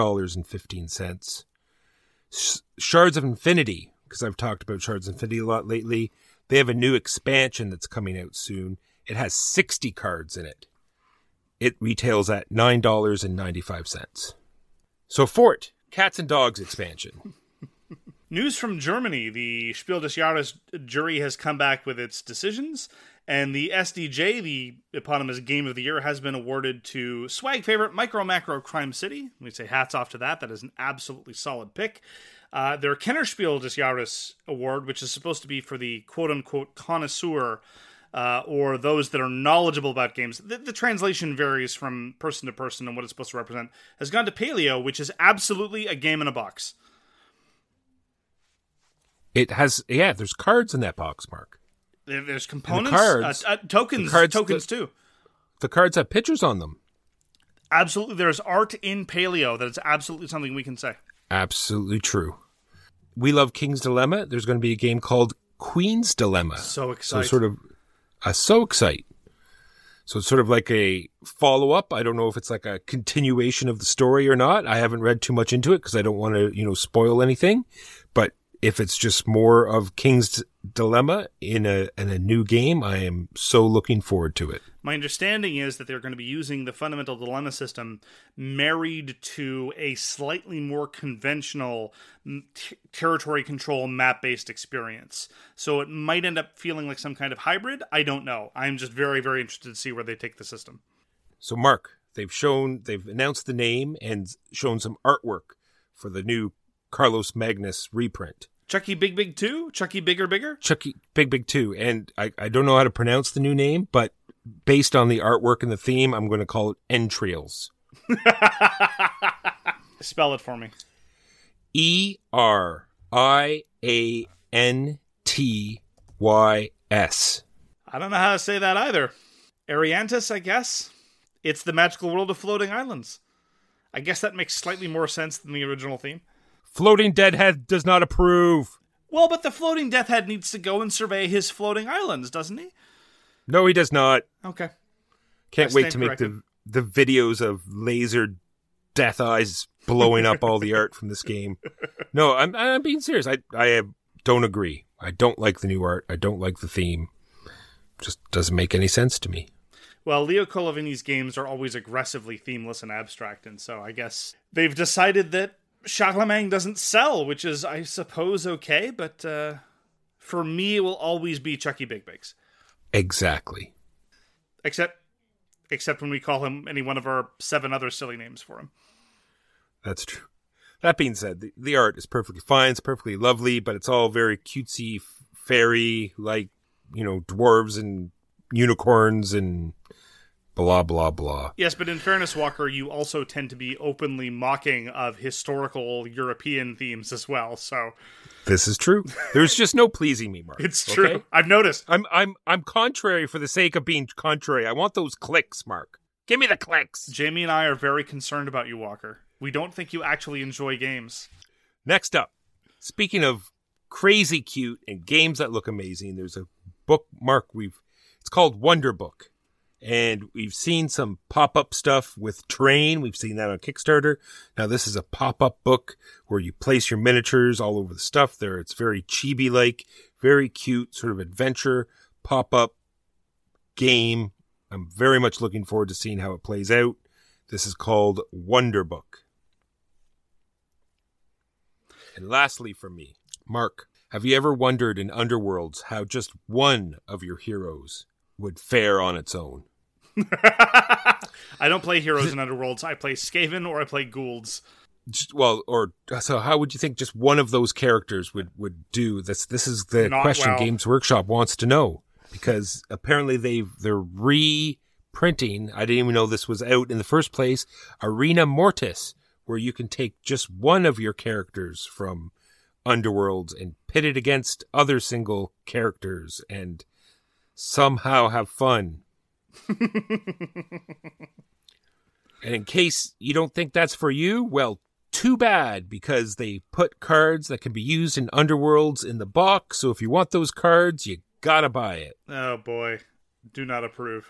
$4.15. Shards of Infinity, because I've talked about Shards of Infinity a lot lately. They have a new expansion that's coming out soon. It has 60 cards in it. It retails at $9.95. So Fort, Cats and Dogs expansion. News from Germany. The Spiel des Jahres jury has come back with its decisions, and the SDJ, the eponymous Game of the Year, has been awarded to swag favorite Micro Macro Crime City. We say hats off to that. That is an absolutely solid pick. Their Kennerspiel des Jahres award, which is supposed to be for the quote-unquote connoisseur, or those that are knowledgeable about games. The translation varies from person to person and what it's supposed to represent, has gone to Paleo, which is absolutely a game in a box. It has, there's cards in that box, Mark. There's components, cards, tokens too. The cards have pictures on them. Absolutely, there's art in Paleo. That is absolutely something we can say. Absolutely true. We love King's Dilemma. There's going to be a game called Queen's Dilemma. So excited. So sort of, so excited. So it's sort of like a follow-up. I don't know if it's like a continuation of the story or not. I haven't read too much into it because I don't want to, spoil anything. But if it's just more of King's Dilemma in a new game, I am so looking forward to it. My understanding is that they're going to be using the fundamental dilemma system married to a slightly more conventional territory control map-based experience. So it might end up feeling like some kind of hybrid. I don't know. I'm just very, very interested to see where they take the system. So Mark, they've announced the name and shown some artwork for the new Carlos Magnus reprint. Chucky Big Big 2? Chucky Bigger Bigger? Chucky Big Big 2. And I don't know how to pronounce the new name, but based on the artwork and the theme, I'm going to call it Entrails. Spell it for me. ERIANTYS. I don't know how to say that either. Ariantis, I guess. It's the magical world of floating islands. I guess that makes slightly more sense than the original theme. Floating Deadhead does not approve. Well, but the floating Deathhead needs to go and survey his floating islands, doesn't he? No, he does not. Okay. Can't wait to make the videos of laser death eyes blowing up all the art from this game. No, I'm being serious. I don't agree. I don't like the new art. I don't like the theme. Just doesn't make any sense to me. Well, Leo Colovini's games are always aggressively themeless and abstract, and so I guess they've decided that Charlemagne doesn't sell, which is, I suppose, okay, but for me, it will always be Chucky Big Bigs. Exactly. Except when we call him any one of our 7 other silly names for him. That's true. That being said, the art is perfectly fine. It's perfectly lovely, but it's all very cutesy, fairy, like, dwarves and unicorns and blah, blah, blah. Yes, but in fairness, Walker, you also tend to be openly mocking of historical European themes as well, so... This is true. There's just no pleasing me, Mark. It's true. Okay? I've noticed. I'm contrary for the sake of being contrary. I want those clicks, Mark. Give me the clicks. Jamie and I are very concerned about you, Walker. We don't think you actually enjoy games. Next up, speaking of crazy cute and games that look amazing. There's a bookmark it's called Wonder Book. And we've seen some pop-up stuff with Terrain. We've seen that on Kickstarter. Now this is a pop-up book where you place your miniatures all over the stuff there. It's very chibi-like, very cute, sort of adventure pop-up game. I'm very much looking forward to seeing how it plays out. This is called Wonder Book. And lastly from me, Mark, have you ever wondered in Underworlds how just one of your heroes would fare on its own? I don't play heroes in Underworlds. I play Skaven or I play Goulds. So how would you think just one of those characters would do? This is the question well. Games Workshop wants to know, because apparently they're reprinting, I didn't even know this was out in the first place, Arena Mortis, where you can take just one of your characters from Underworlds and pit it against other single characters and somehow have fun. And in case you don't think that's for you, well, too bad, because they put cards that can be used in Underworlds in the box. So if you want those cards, you gotta buy it. Oh boy, do not approve.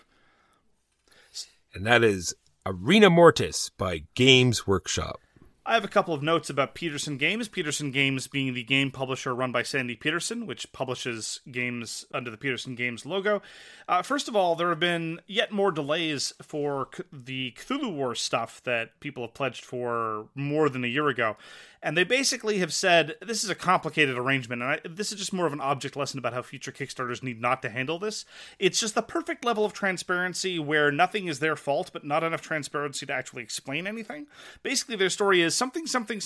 And that is Arena Mortis by Games Workshop. I have a couple of notes about Peterson Games. Peterson Games being the game publisher run by Sandy Peterson, which publishes games under the Peterson Games logo. First of all, there have been yet more delays for the Cthulhu Wars stuff that people have pledged for more than a year ago. And they basically have said, this is a complicated arrangement, and this is just more of an object lesson about how future Kickstarters need not to handle this. It's just the perfect level of transparency where nothing is their fault, but not enough transparency to actually explain anything. Basically, their story is something,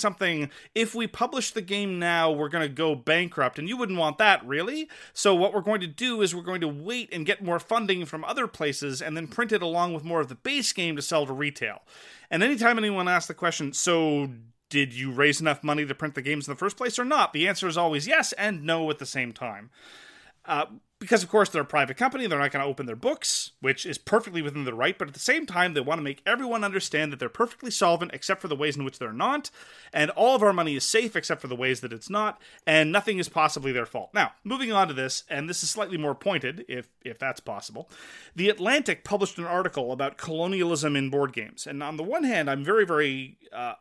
if we publish the game now, we're going to go bankrupt, and you wouldn't want that, really? So what we're going to do is we're going to wait and get more funding from other places, and then print it along with more of the base game to sell to retail. And anytime anyone asks the question, so did you raise enough money to print the games in the first place or not? The answer is always yes and no at the same time. Because, of course, they're a private company, they're not going to open their books, which is perfectly within their right, but at the same time, they want to make everyone understand that they're perfectly solvent except for the ways in which they're not, and all of our money is safe except for the ways that it's not, and nothing is possibly their fault. Now, moving on to this, and this is slightly more pointed, if that's possible, The Atlantic published an article about colonialism in board games, and on the one hand, I'm very, very,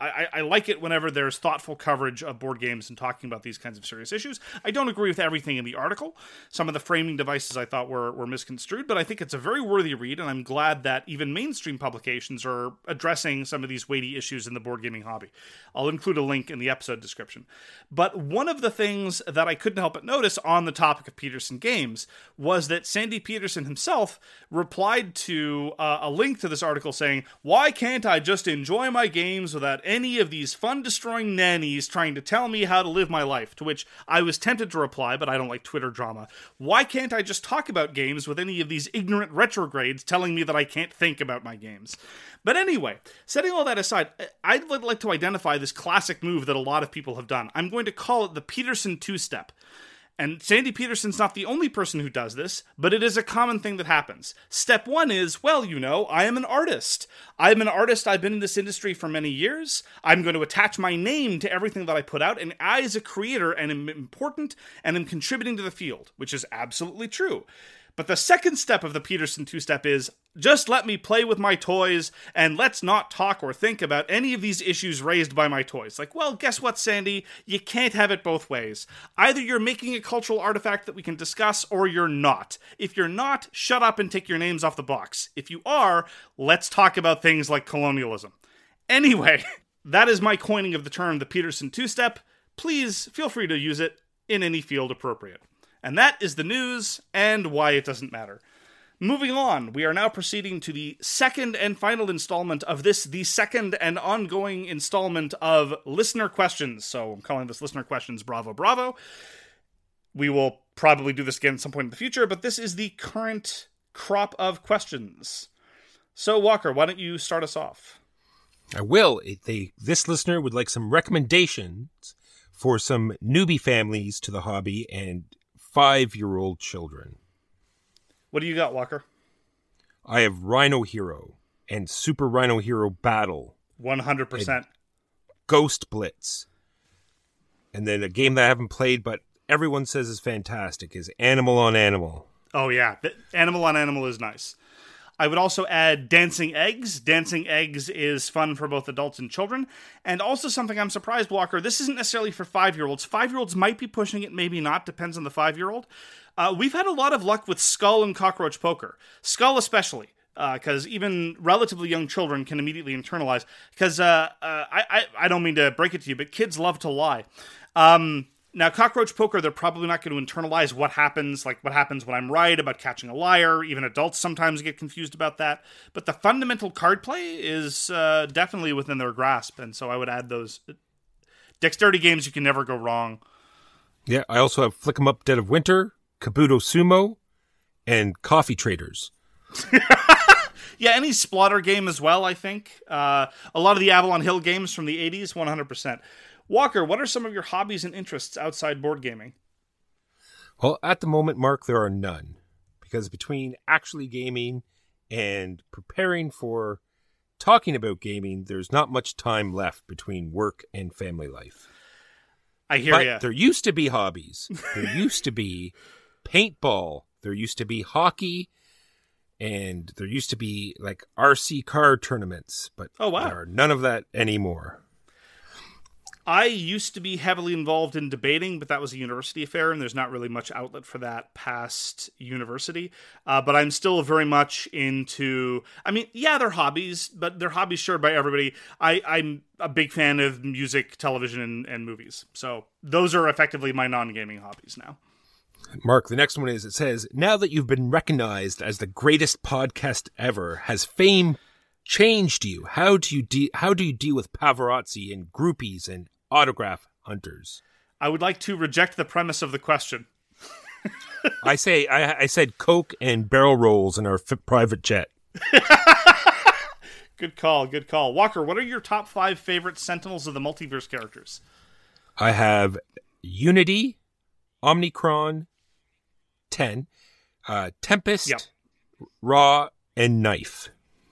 I like it whenever there's thoughtful coverage of board games and talking about these kinds of serious issues. I don't agree with everything in the article. Some of the framing devices I thought were misconstrued, but I think it's a very worthy read, and I'm glad that even mainstream publications are addressing some of these weighty issues in the board gaming hobby. I'll include a link in the episode description. But one of the things that I couldn't help but notice on the topic of Peterson Games was that Sandy Peterson himself replied to a link to this article saying, "Why can't I just enjoy my games without any of these fun-destroying nannies trying to tell me how to live my life?" To which I was tempted to reply, but I don't like Twitter drama. Why can't I just talk about games with any of these ignorant retrogrades telling me that I can't think about my games? But anyway, setting all that aside, I'd like to identify this classic move that a lot of people have done. I'm going to call it the Peterson two-step. And Sandy Peterson's not the only person who does this, but it is a common thing that happens. Step one is, well, I am an artist. I'm an artist. I've been in this industry for many years. I'm going to attach my name to everything that I put out, and I, as a creator, am important and am contributing to the field, which is absolutely true. But the second step of the Peterson two-step is, just let me play with my toys, and let's not talk or think about any of these issues raised by my toys. Like, well, guess what, Sandy? You can't have it both ways. Either you're making a cultural artifact that we can discuss, or you're not. If you're not, shut up and take your names off the box. If you are, let's talk about things like colonialism. Anyway, that is my coining of the term the Peterson two-step. Please feel free to use it in any field appropriate. And that is the news and why it doesn't matter. Moving on, we are now proceeding to the second and final installment of the second and ongoing installment of Listener Questions. So I'm calling this Listener Questions Bravo Bravo. We will probably do this again at some point in the future, but this is the current crop of questions. So Walker, why don't you start us off? I will. This listener would like some recommendations for some newbie families to the hobby and 5-year-old children. What do you got, Walker? I have Rhino Hero and Super Rhino Hero Battle. 100%. Ghost Blitz. And then a game that I haven't played, but everyone says is fantastic is Animal on Animal. Oh, yeah. Animal on Animal is nice. I would also add Dancing Eggs. Dancing Eggs is fun for both adults and children. And also something I'm surprised, Walker, this isn't necessarily for 5-year-olds. 5-year-olds might be pushing it, maybe not. Depends on the 5-year-old. We've had a lot of luck with Skull and Cockroach Poker. Skull especially. Because even relatively young children can immediately internalize. Because I don't mean to break it to you, but kids love to lie. Now, Cockroach Poker, they're probably not going to internalize what happens when I'm right about catching a liar. Even adults sometimes get confused about that. But the fundamental card play is definitely within their grasp, and so I would add those. Dexterity games, you can never go wrong. Yeah, I also have Flick 'em Up Dead of Winter, Kabuto Sumo, and Coffee Traders. Yeah, any Splotter game as well, I think. A lot of the Avalon Hill games from the 80s, 100%. Walker, what are some of your hobbies and interests outside board gaming? Well, at the moment, Mark, there are none. Because between actually gaming and preparing for talking about gaming, there's not much time left between work and family life. I hear you. But there used to be hobbies. There used to be paintball. There used to be hockey. And there used to be like RC car tournaments. But oh, wow. There are none of that anymore. I used to be heavily involved in debating, but that was a university affair, and there's not really much outlet for that past university. But I'm still very much into... I mean, yeah, they're hobbies, but they're hobbies shared by everybody. I'm a big fan of music, television, and movies. So those are effectively my non-gaming hobbies now. Mark, the next one is, it says, now that you've been recognized as the greatest podcast ever, has fame changed you? How do you deal with paparazzi and groupies and autograph hunters? I would like to reject the premise of the question. I said Coke and barrel rolls in our private jet. Good call. Walker, what are your top 5 favorite Sentinels of the Multiverse characters? I have Unity, Omnicron, 10, Tempest, yep. Raw, and Knife.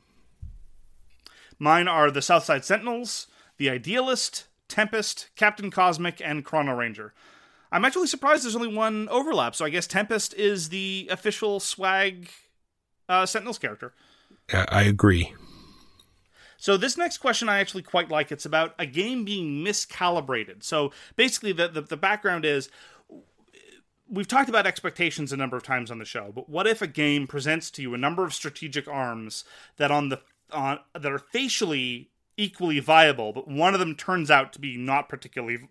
Mine are the Southside Sentinels, the Idealist, Tempest, Captain Cosmic, and Chrono Ranger. I'm actually surprised there's only one overlap, so I guess Tempest is the official swag Sentinels character. I agree. So this next question I actually quite like. It's about a game being miscalibrated. So basically the background is, we've talked about expectations a number of times on the show, but what if a game presents to you a number of strategic arms that that are facially equally viable, but one of them turns out to be not particularly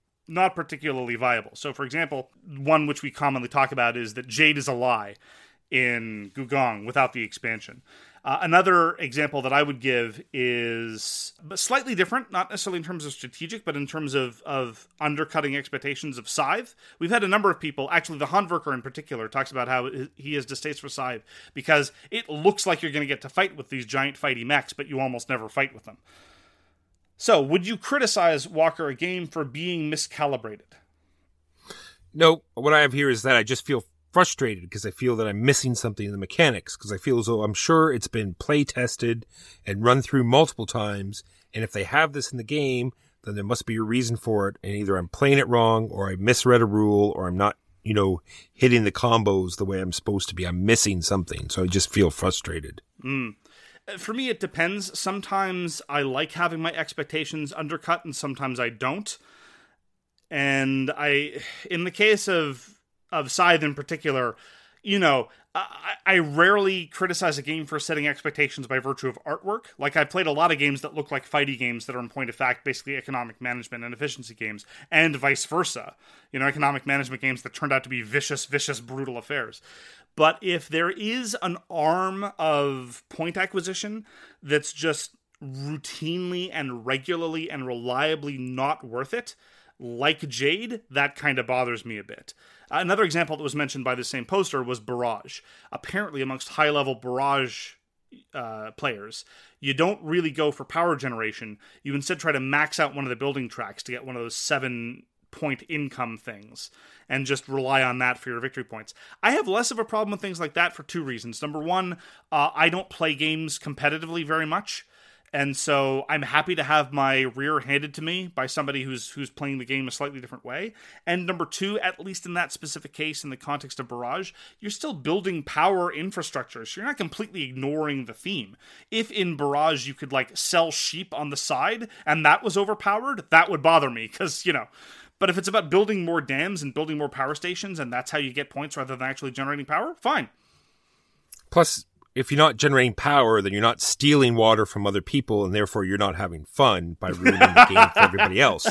viable. So, for example, one which we commonly talk about is that Jade is a lie in Gugong without the expansion. Another example that I would give is slightly different, not necessarily in terms of strategic, but in terms of undercutting expectations of Scythe. We've had a number of people, actually the Handwerker in particular, talks about how he has distaste for Scythe because it looks like you're going to get to fight with these giant fighty mechs, but you almost never fight with them. So, would you criticize, Walker, a game for being miscalibrated? No, what I have here is that I just feel frustrated because I feel that I'm missing something in the mechanics, because I feel as though I'm sure it's been play tested and run through multiple times, and if they have this in the game, then there must be a reason for it, and either I'm playing it wrong, or I misread a rule, or I'm not, hitting the combos the way I'm supposed to be. I'm missing something, so I just feel frustrated. For me, it depends. Sometimes I like having my expectations undercut, and sometimes I don't. And in the case of Scythe in particular, I rarely criticize a game for setting expectations by virtue of artwork. Like, I've played a lot of games that look like fighty games that are in point of fact basically economic management and efficiency games, and vice versa. Economic management games that turned out to be vicious, brutal affairs. But if there is an arm of point acquisition that's just routinely and regularly and reliably not worth it, like Jade, that kind of bothers me a bit. Another example that was mentioned by the same poster was Barrage. Apparently, amongst high-level Barrage players, you don't really go for power generation. You instead try to max out one of the building tracks to get one of those 7-point income things, and just rely on that for your victory points. I have less of a problem with things like that for 2 reasons. Number one, I don't play games competitively very much. And so I'm happy to have my rear handed to me by somebody who's playing the game a slightly different way. And number two, at least in that specific case, in the context of Barrage, you're still building power infrastructure. So you're not completely ignoring the theme. If in Barrage you could like sell sheep on the side and that was overpowered, that would bother me because, but if it's about building more dams and building more power stations and that's how you get points rather than actually generating power, fine. Plus, if you're not generating power, then you're not stealing water from other people, and therefore you're not having fun by ruining the game for everybody else.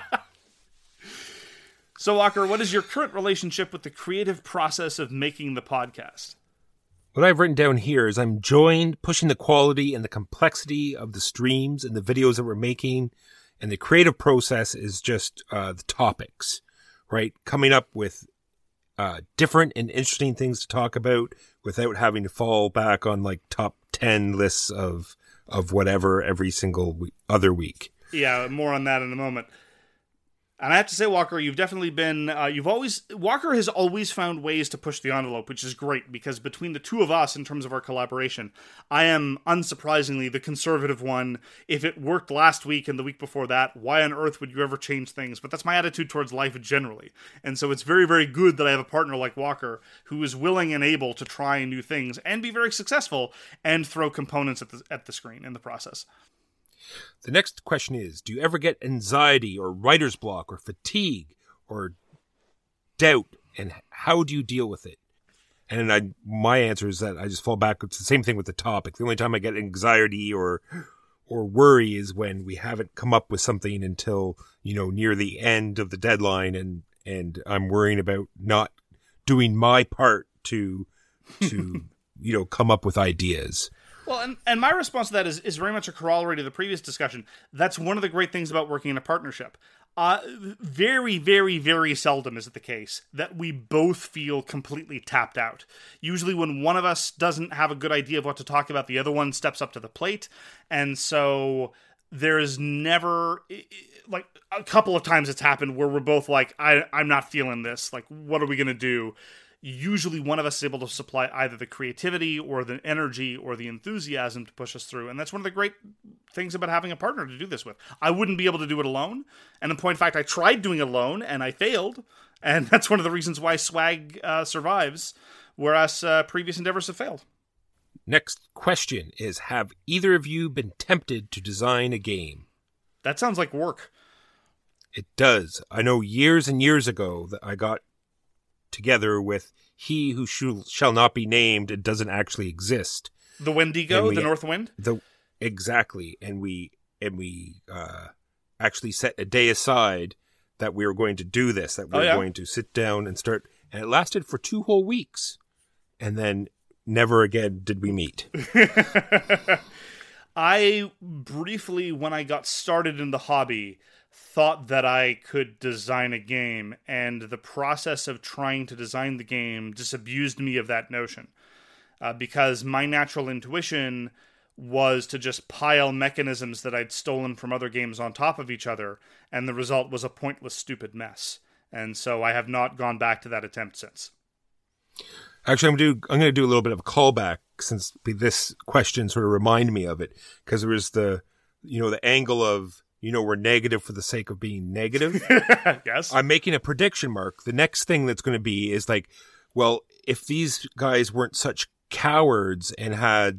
So, Walker, what is your current relationship with the creative process of making the podcast? What I've written down here is I'm enjoying pushing the quality and the complexity of the streams and the videos that we're making, and the creative process is just the topics, right? Coming up with different and interesting things to talk about without having to fall back on like top 10 lists of whatever every single other week. Yeah, more on that in a moment. And I have to say, Walker, you've definitely been, Walker has always found ways to push the envelope, which is great, because between the two of us, in terms of our collaboration, I am, unsurprisingly, the conservative one. If it worked last week and the week before that, why on earth would you ever change things? But that's my attitude towards life generally. And so it's very, very good that I have a partner like Walker, who is willing and able to try new things and be very successful and throw components at the screen in the process. The next question is, do you ever get anxiety or writer's block or fatigue or doubt, and how do you deal with it? And my answer is that I just fall back. It's the same thing with the topic. The only time I get anxiety or worry is when we haven't come up with something until, near the end of the deadline, and I'm worrying about not doing my part to come up with ideas. Well, and my response to that is very much a corollary to the previous discussion. That's one of the great things about working in a partnership. Very, very, very seldom is it the case that we both feel completely tapped out. Usually when one of us doesn't have a good idea of what to talk about, the other one steps up to the plate. And so there's never, like, a couple of times it's happened where we're both like, I'm not feeling this. Like, what are we going to do? Usually one of us is able to supply either the creativity or the energy or the enthusiasm to push us through. And that's one of the great things about having a partner to do this with. I wouldn't be able to do it alone. And in point of fact, I tried doing it alone and I failed. And that's one of the reasons why Swag survives, whereas previous endeavors have failed. Next question is, have either of you been tempted to design a game? That sounds like work. It does. I know years and years ago that I got together with He Who Shall Not Be Named. It doesn't actually exist. The Wendigo, the North Wind? Exactly. And we actually set a day aside that we were going to do this, that we were going to sit down and start. And it lasted for 2 whole weeks. And then never again did we meet. I briefly, when I got started in the hobby, thought that I could design a game, and the process of trying to design the game disabused me of that notion. Because my natural intuition was to just pile mechanisms that I'd stolen from other games on top of each other, and the result was a pointless, stupid mess. And so I have not gone back to that attempt since. Actually, I'm going to do a little bit of a callback, since this question sort of reminded me of it, because there was the angle of, we're negative for the sake of being negative. Yes. I'm making a prediction, Mark. The next thing that's going to be is like, well, if these guys weren't such cowards and had,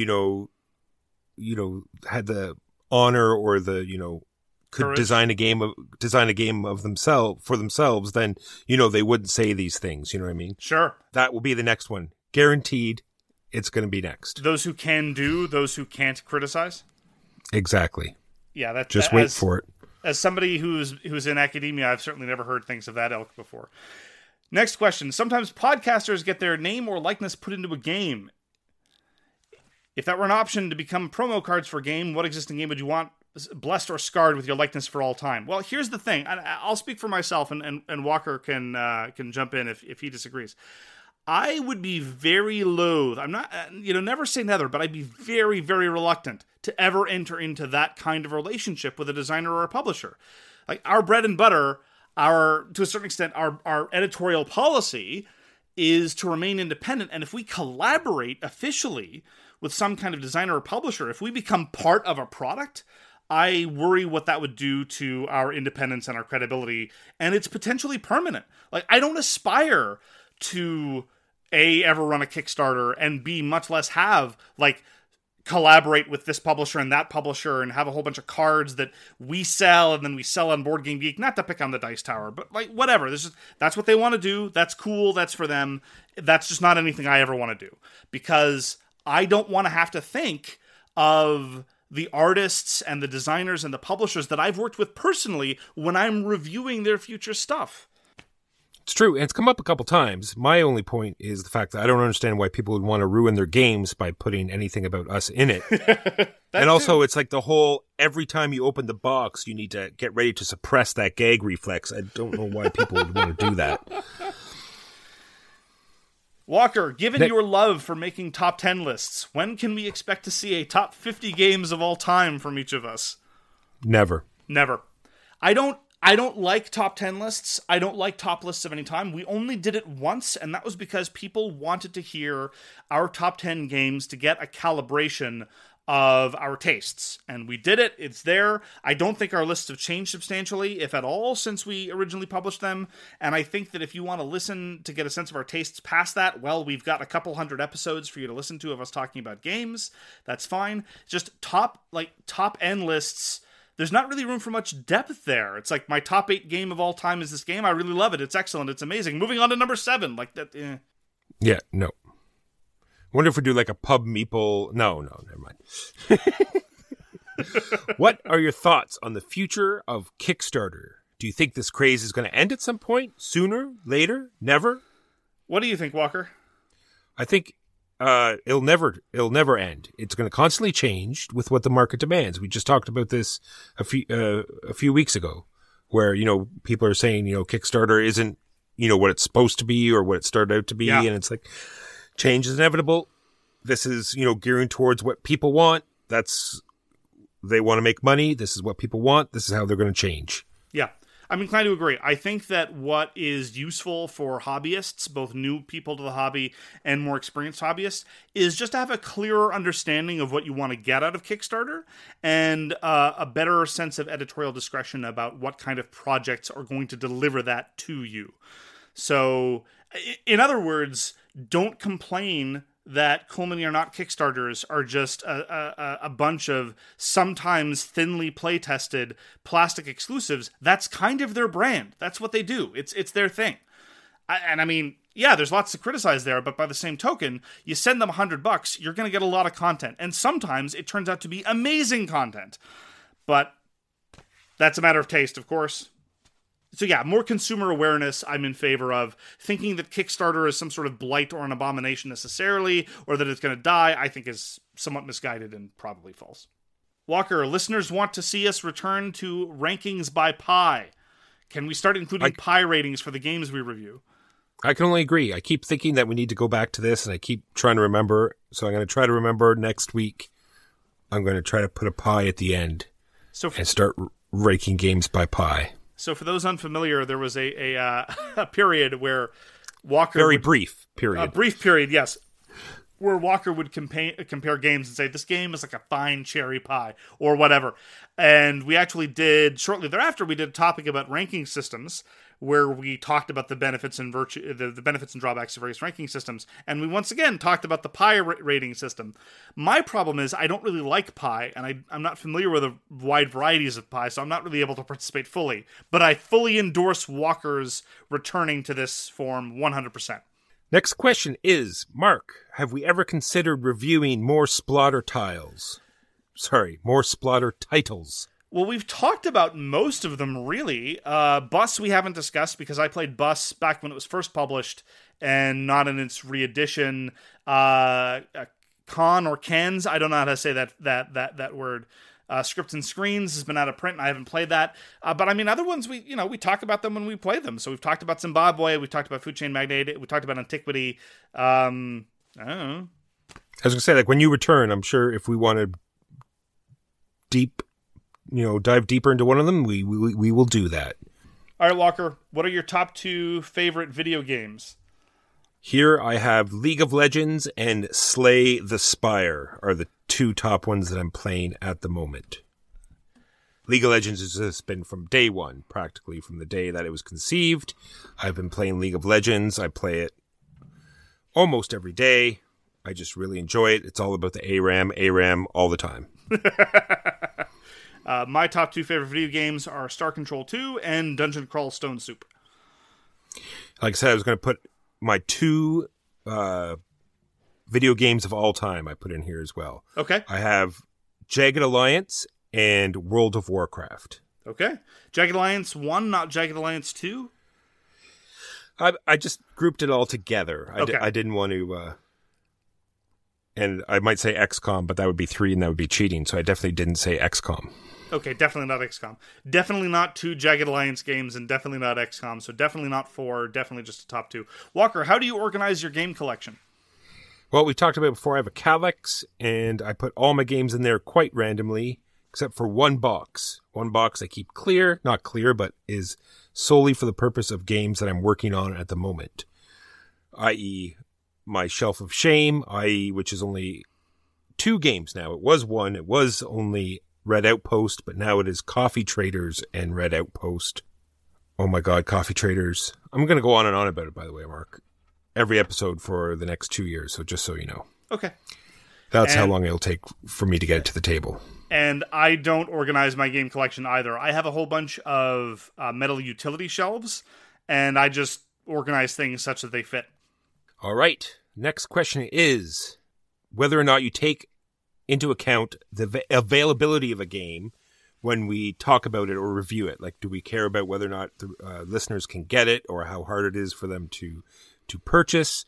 had the honor or the, could courage. design a game of themselves, then, they wouldn't say these things. You know what I mean? Sure. That will be the next one. Guaranteed. It's going to be next. Those who can do, those who can't criticize. Exactly. Yeah, that's just wait for it. As somebody who's in academia, I've certainly never heard things of that ilk before. Next question. Sometimes podcasters get their name or likeness put into a game. If that were an option to become promo cards for a game, what existing game would you want blessed or scarred with your likeness for all time? Well, here's the thing. I'll speak for myself, and Walker can jump in if he disagrees. I would be very loath. I'm not, never say never, but I'd be very, very reluctant to ever enter into that kind of relationship with a designer or a publisher. Like, our bread and butter, to a certain extent, our editorial policy is to remain independent. And if we collaborate officially with some kind of designer or publisher, if we become part of a product, I worry what that would do to our independence and our credibility, and it's potentially permanent. Like, I don't aspire to ever run a Kickstarter, and B, much less have like collaborate with this publisher and that publisher and have a whole bunch of cards that we sell and then we sell on Board Game Geek. Not to pick on the Dice Tower, but like whatever. That's what they want to do. That's cool. That's for them. That's just not anything I ever want to do, because I don't want to have to think of the artists and the designers and the publishers that I've worked with personally when I'm reviewing their future stuff. It's true, and it's come up a couple times. My only point is the fact that I don't understand why people would want to ruin their games by putting anything about us in it. And also, it's like the whole, every time you open the box, you need to get ready to suppress that gag reflex. I don't know why people would want to do that. Walker, given your love for making top 10 lists, when can we expect to see a top 50 games of all time from each of us? Never. I don't like top 10 lists. I don't like top lists of any time. We only did it once, and that was because people wanted to hear our top 10 games to get a calibration of our tastes. And we did it. It's there. I don't think our lists have changed substantially, if at all, since we originally published them. And I think that if you want to listen to get a sense of our tastes past that, well, we've got a couple hundred episodes for you to listen to of us talking about games. That's fine. Just top end lists. There's not really room for much depth there. It's like, my top 8 game of all time is this game. I really love it. It's excellent. It's amazing. Moving on to number 7. Like that. Yeah, no. Wonder if we do like a pub meeple. No, never mind. What are your thoughts on the future of Kickstarter? Do you think this craze is going to end at some point? Sooner? Later? Never? What do you think, Walker? I think it'll never end. It's going to constantly change with what the market demands. We just talked about this a few weeks ago, where, people are saying, Kickstarter isn't, what it's supposed to be or what it started out to be. Yeah. And it's like, change is inevitable. This is, gearing towards what people want. They want to make money. This is what people want. This is how they're going to change. Yeah. I'm inclined to agree. I think that what is useful for hobbyists, both new people to the hobby and more experienced hobbyists, is just to have a clearer understanding of what you want to get out of Kickstarter and a better sense of editorial discretion about what kind of projects are going to deliver that to you. So, in other words, don't complain that Cool Mini or Not Kickstarters are just a bunch of sometimes thinly play-tested plastic exclusives. That's kind of their brand. That's what they do. It's their thing. I mean, yeah, there's lots to criticize there, but by the same token, you send them $100, you're going to get a lot of content. And sometimes it turns out to be amazing content. But that's a matter of taste, of course. So yeah, more consumer awareness I'm in favor of. Thinking that Kickstarter is some sort of blight or an abomination necessarily, or that it's going to die, I think is somewhat misguided and probably false. Walker, listeners want to see us return to rankings by pie. Can we start including pie ratings for the games we review? I can only agree. I keep thinking that we need to go back to this, and I keep trying to remember. So I'm going to try to remember next week. I'm going to try to put a pie at the end and start ranking games by pie. So for those unfamiliar, there was a period where Walker... Very brief period. A brief period, yes. Where Walker would compare games and say, this game is like a fine cherry pie, or whatever. And we actually did, shortly thereafter, we did a topic about ranking systems, where we talked about the benefits and the benefits and drawbacks of various ranking systems. And we once again talked about the pie rating system. My problem is I don't really like pie, and I'm not familiar with the wide varieties of pie, so I'm not really able to participate fully. But I fully endorse Walker's returning to this form 100%. Next question is, Mark, have we ever considered reviewing more Splotter titles? Well, we've talked about most of them, really. Bus we haven't discussed because I played Bus back when it was first published and not in its re-edition. Con or Cans, I don't know how to say that word. Scripts and Screens has been out of print, and I haven't played that. But I mean, other ones, we talk about them when we play them. So we've talked about Zimbabwe, we've talked about Food Chain Magnate, we talked about Antiquity. I don't know. I was going to say, like, when you return, I'm sure if we want to dive deeper into one of them, we will do that. All right, Walker, what are your top 2 favorite video games? Here I have League of Legends and Slay the Spire are the two top ones that I'm playing at the moment. League of Legends has just been from day one, practically from the day that it was conceived. I've been playing League of Legends. I play it almost every day. I just really enjoy it. It's all about the ARAM all the time. My top two favorite video games are Star Control 2 and Dungeon Crawl Stone Soup. Like I said, I was going to put my two video games of all time I put in here as well. Okay. I have Jagged Alliance and World of Warcraft. Okay. Jagged Alliance 1, not Jagged Alliance 2? I just grouped it all together. Okay. I didn't want to... and I might say XCOM, but that would be 3 and that would be cheating, so I definitely didn't say XCOM. Okay, definitely not XCOM. Definitely not 2 Jagged Alliance games, and definitely not XCOM, so definitely not 4, definitely just a top 2. Walker, how do you organize your game collection? Well, we talked about before, I have a Kallax, and I put all my games in there quite randomly, except for one box. One box I keep clear, not clear, but is solely for the purpose of games that I'm working on at the moment, i.e., my Shelf of Shame, i.e., which is only 2 games now. It was 1. It was only Red Outpost, but now it is Coffee Traders and Red Outpost. Oh my God, Coffee Traders. I'm going to go on and on about it, by the way, Mark. Every episode for the next 2 years, so just so you know. Okay. That's how long it'll take for me to get it to the table. And I don't organize my game collection either. I have a whole bunch of metal utility shelves, and I just organize things such that they fit. All right. Next question is whether or not you take into account the availability of a game when we talk about it or review it. Like, do we care about whether or not the listeners can get it or how hard it is for them to purchase?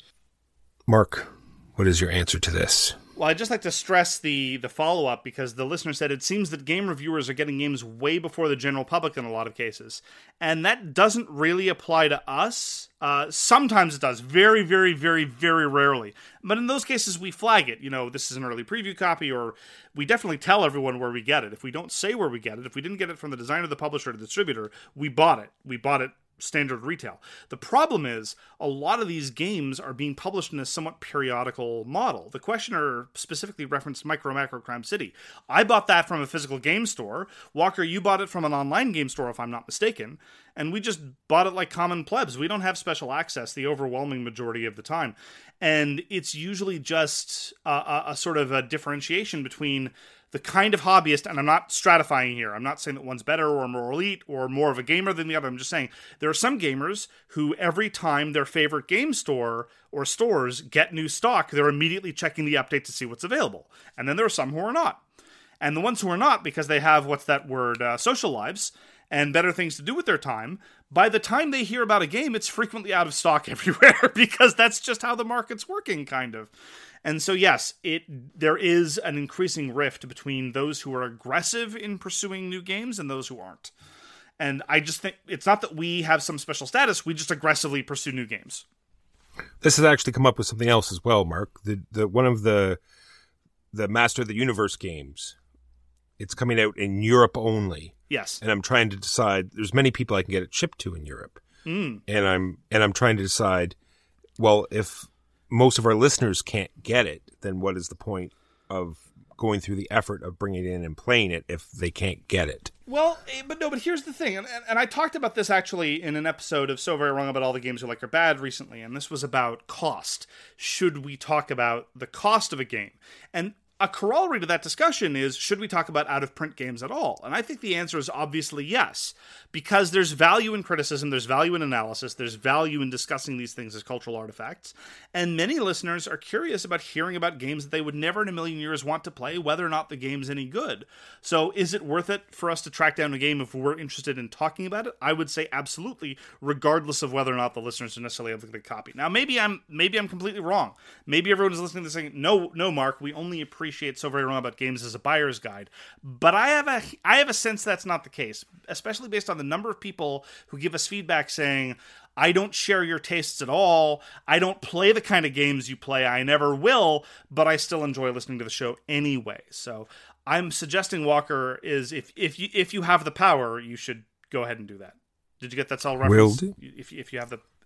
Mark, what is your answer to this? Well, I'd just like to stress the follow-up, because the listener said it seems that game reviewers are getting games way before the general public in a lot of cases. And that doesn't really apply to us. Sometimes it does. Very, very, very, very rarely. But in those cases, we flag it. You know, this is an early preview copy, or we definitely tell everyone where we get it. If we don't say where we get it, if we didn't get it from the designer, the publisher, or the distributor, we bought it. We bought it standard retail. The problem is a lot of these games are being published in a somewhat periodical model. The questioner specifically referenced Micro Macro Crime City. I bought that from a physical game store. Walker, you bought it from an online game store, if I'm not mistaken. And we just bought it like common plebs. We don't have special access the overwhelming majority of the time. And it's usually just a sort of a differentiation between the kind of hobbyist, and I'm not stratifying here. I'm not saying that one's better or more elite or more of a gamer than the other. I'm just saying there are some gamers who every time their favorite game store or stores get new stock, they're immediately checking the update to see what's available. And then there are some who are not. And the ones who are not, because they have, what's that word, social lives and better things to do with their time, by the time they hear about a game, it's frequently out of stock everywhere, because that's just how the market's working, kind of. And so, yes, there is an increasing rift between those who are aggressive in pursuing new games and those who aren't. And I just think it's not that we have some special status, we just aggressively pursue new games. This has actually come up with something else as well, Mark. The one of the Master of the Universe games, it's coming out in Europe only. Yes. And I'm trying to decide, there's many people I can get it shipped to in Europe. Mm. And I'm trying to decide, well, if most of our listeners can't get it, then what is the point of going through the effort of bringing it in and playing it if they can't get it? Well, but here's the thing, and I talked about this actually in an episode of So Very Wrong About All the Games You Like Are Bad recently, and this was about cost. Should we talk about the cost of a game? And a corollary to that discussion is, should we talk about out-of-print games at all? And I think the answer is obviously yes, because there's value in criticism, there's value in analysis, there's value in discussing these things as cultural artifacts, and many listeners are curious about hearing about games that they would never in a million years want to play, whether or not the game's any good. So is it worth it for us to track down a game if we're interested in talking about it? I would say absolutely, regardless of whether or not the listeners are necessarily able to get a copy. Now, maybe I'm completely wrong. Maybe everyone is listening to this saying, no, Mark, we only appreciate So Very Wrong About Games as a buyer's guide. But I have a sense that's not the case, especially based on the number of people who give us feedback saying, I don't share your tastes at all, I don't play the kind of games you play, I never will, but I still enjoy listening to the show anyway. So I'm suggesting, Walker, is if you have the power, you should go ahead and do that. Did you get that all reference? Will do. If you have the...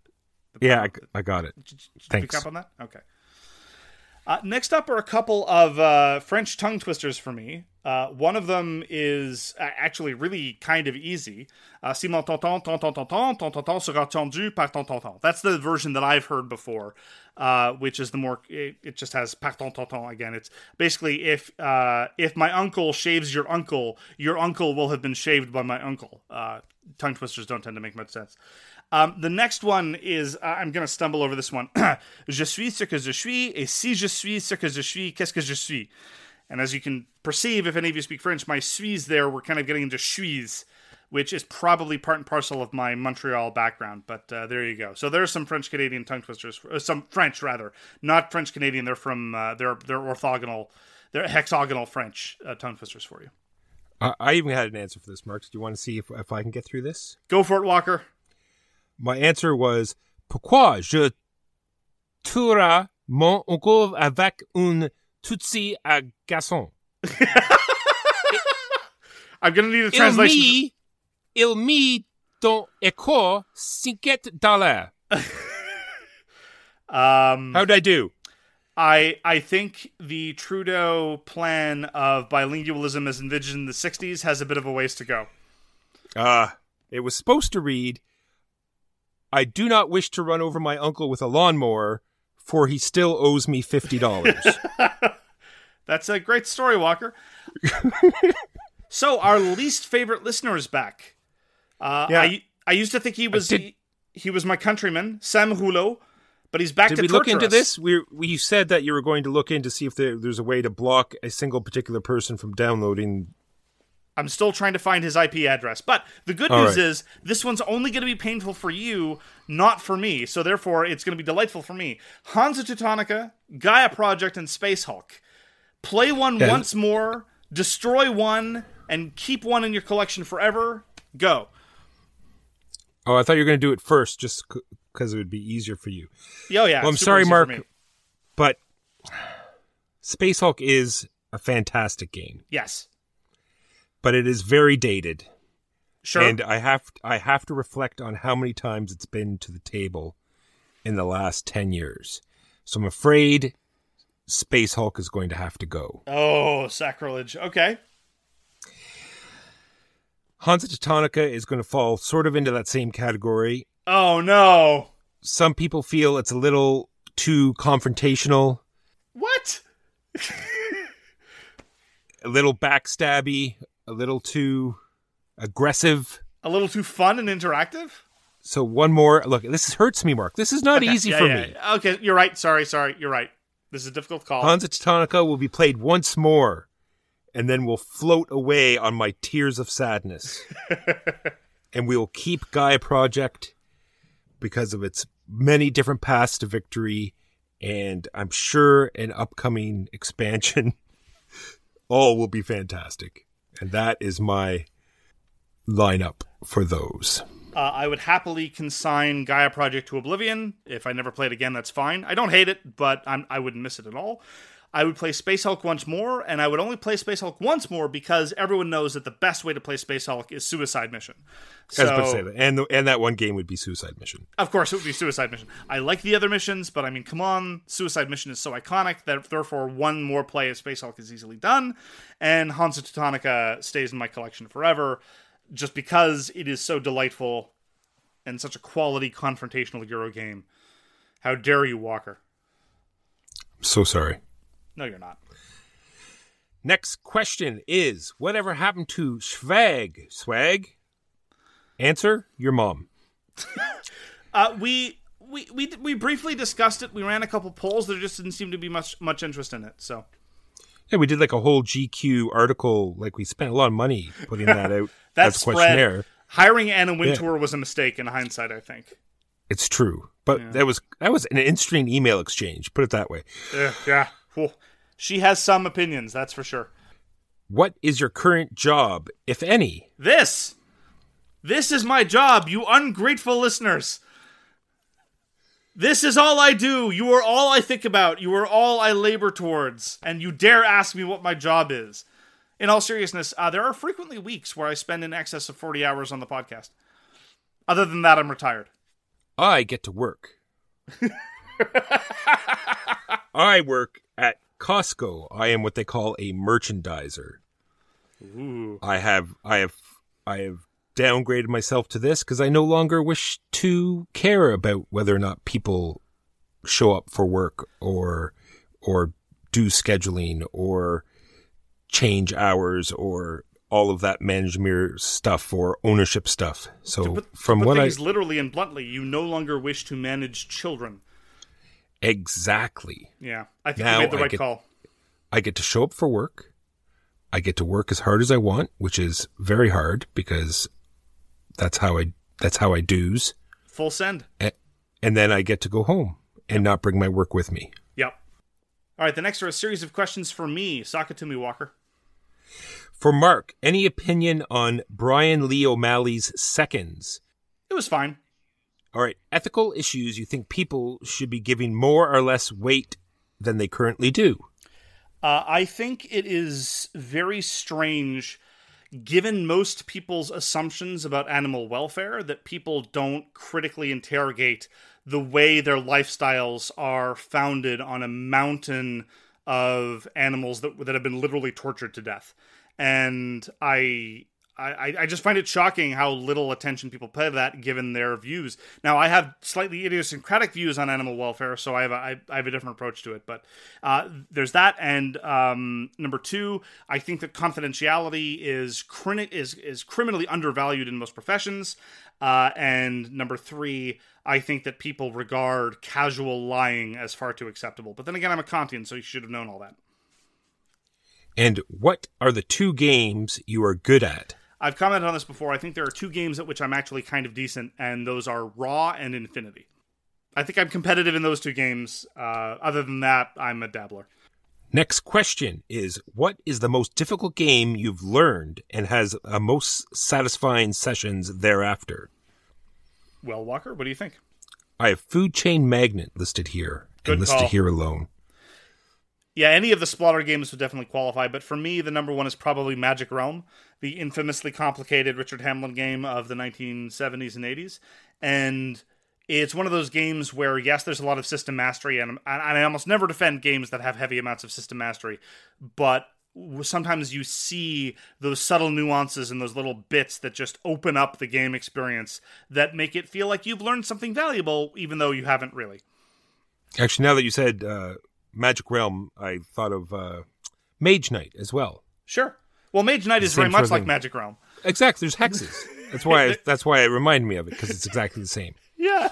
Yeah, I got it. Did you Thanks. pick up on that? Okay. Next up are a couple of French tongue twisters for me. One of them is actually really kind of easy. Si mon tonton, ton sera tendu par ton tonton. That's the version that I've heard before, which is the more, it just has par ton tonton again. It's basically if my uncle shaves your uncle will have been shaved by my uncle. Tongue twisters don't tend to make much sense. The next one is, I'm going to stumble over this one. Je suis ce que je suis, et si je suis ce que je suis, qu'est-ce que je suis? And as you can perceive, if any of you speak French, my suis there, we're kind of getting into suis, which is probably part and parcel of my Montreal background. But there you go. So there's some French-Canadian tongue twisters, some French rather, not French-Canadian. They're from, they're orthogonal, they're hexagonal French tongue twisters for you. I even had an answer for this, Mark. Do you want to see if I can get through this? Go for it, Walker. My answer was, pourquoi je tuerai mon oncle avec un Tutsi à garçon? I'm going to need a translation. Il me don école $5. How'd I do? I think the Trudeau plan of bilingualism as envisioned in the 60s has a bit of a ways to go. It was supposed to read, I do not wish to run over my uncle with a lawnmower, for he still owes me $50. That's a great story, Walker. So, our least favorite listener is back. I used to think he was my countryman, Sam Rouleau, but he's back to torture us. Did we look into this? We said that you were going to look in to see if there's a way to block a single particular person from downloading. I'm still trying to find his IP address. But the good news is, this one's only going to be painful for you, not for me. So therefore, it's going to be delightful for me. Hansa Teutonica, Gaia Project, and Space Hulk. Play one once more, destroy one, and keep one in your collection forever. Go. Oh, I thought you were going to do it first, just because it would be easier for you. Oh, yeah. Well, I'm sorry, Mark, but Space Hulk is a fantastic game. Yes. But it is very dated. Sure. And I have to reflect on how many times it's been to the table in the last 10 years. So I'm afraid Space Hulk is going to have to go. Oh, sacrilege. Okay. Hansa Teutonica is going to fall sort of into that same category. Oh, no. Some people feel it's a little too confrontational. What? A little backstabby. A little too aggressive. A little too fun and interactive? So one more. Look, this hurts me, Mark. This is not easy for me. Okay, you're right. Sorry. You're right. This is a difficult call. Hansa Teutonica will be played once more, and then we'll float away on my tears of sadness. And we will keep Gaia Project because of its many different paths to victory, and I'm sure an upcoming expansion all will be fantastic. And that is my lineup for those. I would happily consign Gaia Project to oblivion. If I never play it again, that's fine. I don't hate it, but I wouldn't miss it at all. I would play Space Hulk once more, and I would only play Space Hulk once more because everyone knows that the best way to play Space Hulk is Suicide Mission. I was about to say that. And that one game would be Suicide Mission. Of course, it would be Suicide Mission. I like the other missions, but I mean, come on. Suicide Mission is so iconic that therefore one more play of Space Hulk is easily done, and Hansa Teutonica stays in my collection forever just because it is so delightful and such a quality confrontational Euro game. How dare you, Walker? I'm so sorry. No, you're not. Next question is, whatever happened to Swag? Swag? Answer, your mom. We briefly discussed it. We ran a couple polls. There just didn't seem to be much interest in it. So yeah, we did like a whole GQ article. Like we spent a lot of money putting that out that as a questionnaire. Hiring Anna Wintour was a mistake in hindsight, I think. It's true, but that was an in-stream email exchange. Put it that way. Yeah. Well, she has some opinions, that's for sure. What is your current job, if any? This is my job, you ungrateful listeners. This is all I do. You are all I think about. You are all I labor towards. And you dare ask me what my job is. In all seriousness, there are frequently weeks where I spend in excess of 40 hours on the podcast. Other than that, I'm retired. I get to work. I work at Costco. I am what they call a merchandiser. Ooh. I have downgraded myself to this because I no longer wish to care about whether or not people show up for work or do scheduling or change hours or all of that management stuff or ownership stuff. So from what literally and bluntly, you no longer wish to manage children. Exactly. Yeah, I think Now you made the right call. I get to show up for work. I get to work as hard as I want, which is very hard because that's how I do's. Full send. And then I get to go home and not bring my work with me. Yep. All right, the next are a series of questions for me. Sock it to me, Walker. For Mark, any opinion on Brian Lee O'Malley's Seconds? It was fine. All right, ethical issues you think people should be giving more or less weight than they currently do? I think it is very strange, given most people's assumptions about animal welfare, that people don't critically interrogate the way their lifestyles are founded on a mountain of animals that have been literally tortured to death. And I just find it shocking how little attention people pay to that, given their views. Now, I have slightly idiosyncratic views on animal welfare, so I have a different approach to it. But there's that, and number two, I think that confidentiality is criminally undervalued in most professions. And number three, I think that people regard casual lying as far too acceptable. But then again, I'm a Kantian, so you should have known all that. And what are the two games you are good at? I've commented on this before. I think there are two games at which I'm actually kind of decent, and those are Raw and Infinity. I think I'm competitive in those two games. Other than that, I'm a dabbler. Next question is, what is the most difficult game you've learned and has a most satisfying sessions thereafter? Well, Walker, what do you think? I have Food Chain Magnate listed here Good and listed call. here alone. Yeah, any of the Splatter games would definitely qualify, but for me, the number one is probably Magic Realm, the infamously complicated Richard Hamlin game of the 1970s and 80s. And it's one of those games where, yes, there's a lot of system mastery, and I almost never defend games that have heavy amounts of system mastery, but sometimes you see those subtle nuances and those little bits that just open up the game experience that make it feel like you've learned something valuable, even though you haven't really. Actually, now that you said Magic Realm, I thought of Mage Knight as well. Sure. Well, Mage Knight is very same sort much of like thing. Magic Realm. Exactly, there's hexes. That's why it reminded me of it, because it's exactly the same. Yeah.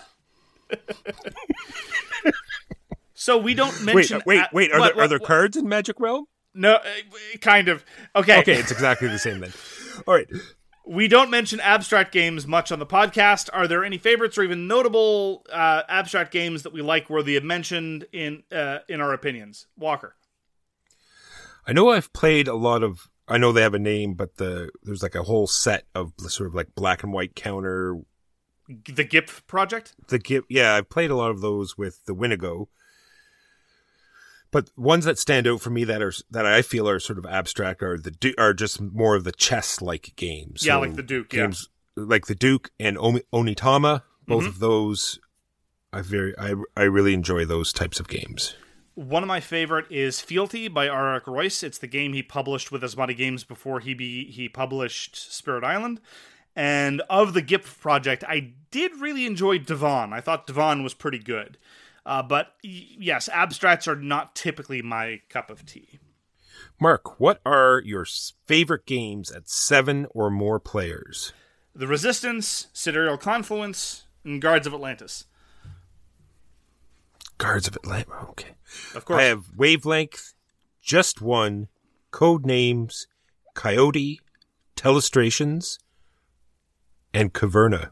So we don't mention... Wait. Are there cards in Magic Realm? No, kind of. Okay. Okay, it's exactly the same then. All right. We don't mention abstract games much on the podcast. Are there any favorites or even notable abstract games that we like worthy of mention in our opinions? Walker. I know I've played a lot of... I know they have a name, but there's like a whole set of sort of like black and white counter... The GIP project? Yeah, I've played a lot of those with the Winigo. But ones that stand out for me that I feel are sort of abstract are just more of the chess-like games. Yeah, So like the Duke. games like the Duke and Onitama. Both of those, I really enjoy those types of games. One of my favorite is Fealty by Arik Royce. It's the game he published with Asmati Games before he published Spirit Island. And of the GIP project, I did really enjoy Devon. I thought Devon was pretty good. But yes, abstracts are not typically my cup of tea. Mark, what are your favorite games at 7 or more players? The Resistance, Sidereal Confluence, and Guards of Atlantis. Guards of Atlantis. Okay. Of course. I have Wavelength, Just One, Code Names, Coyote, Telestrations, and Caverna.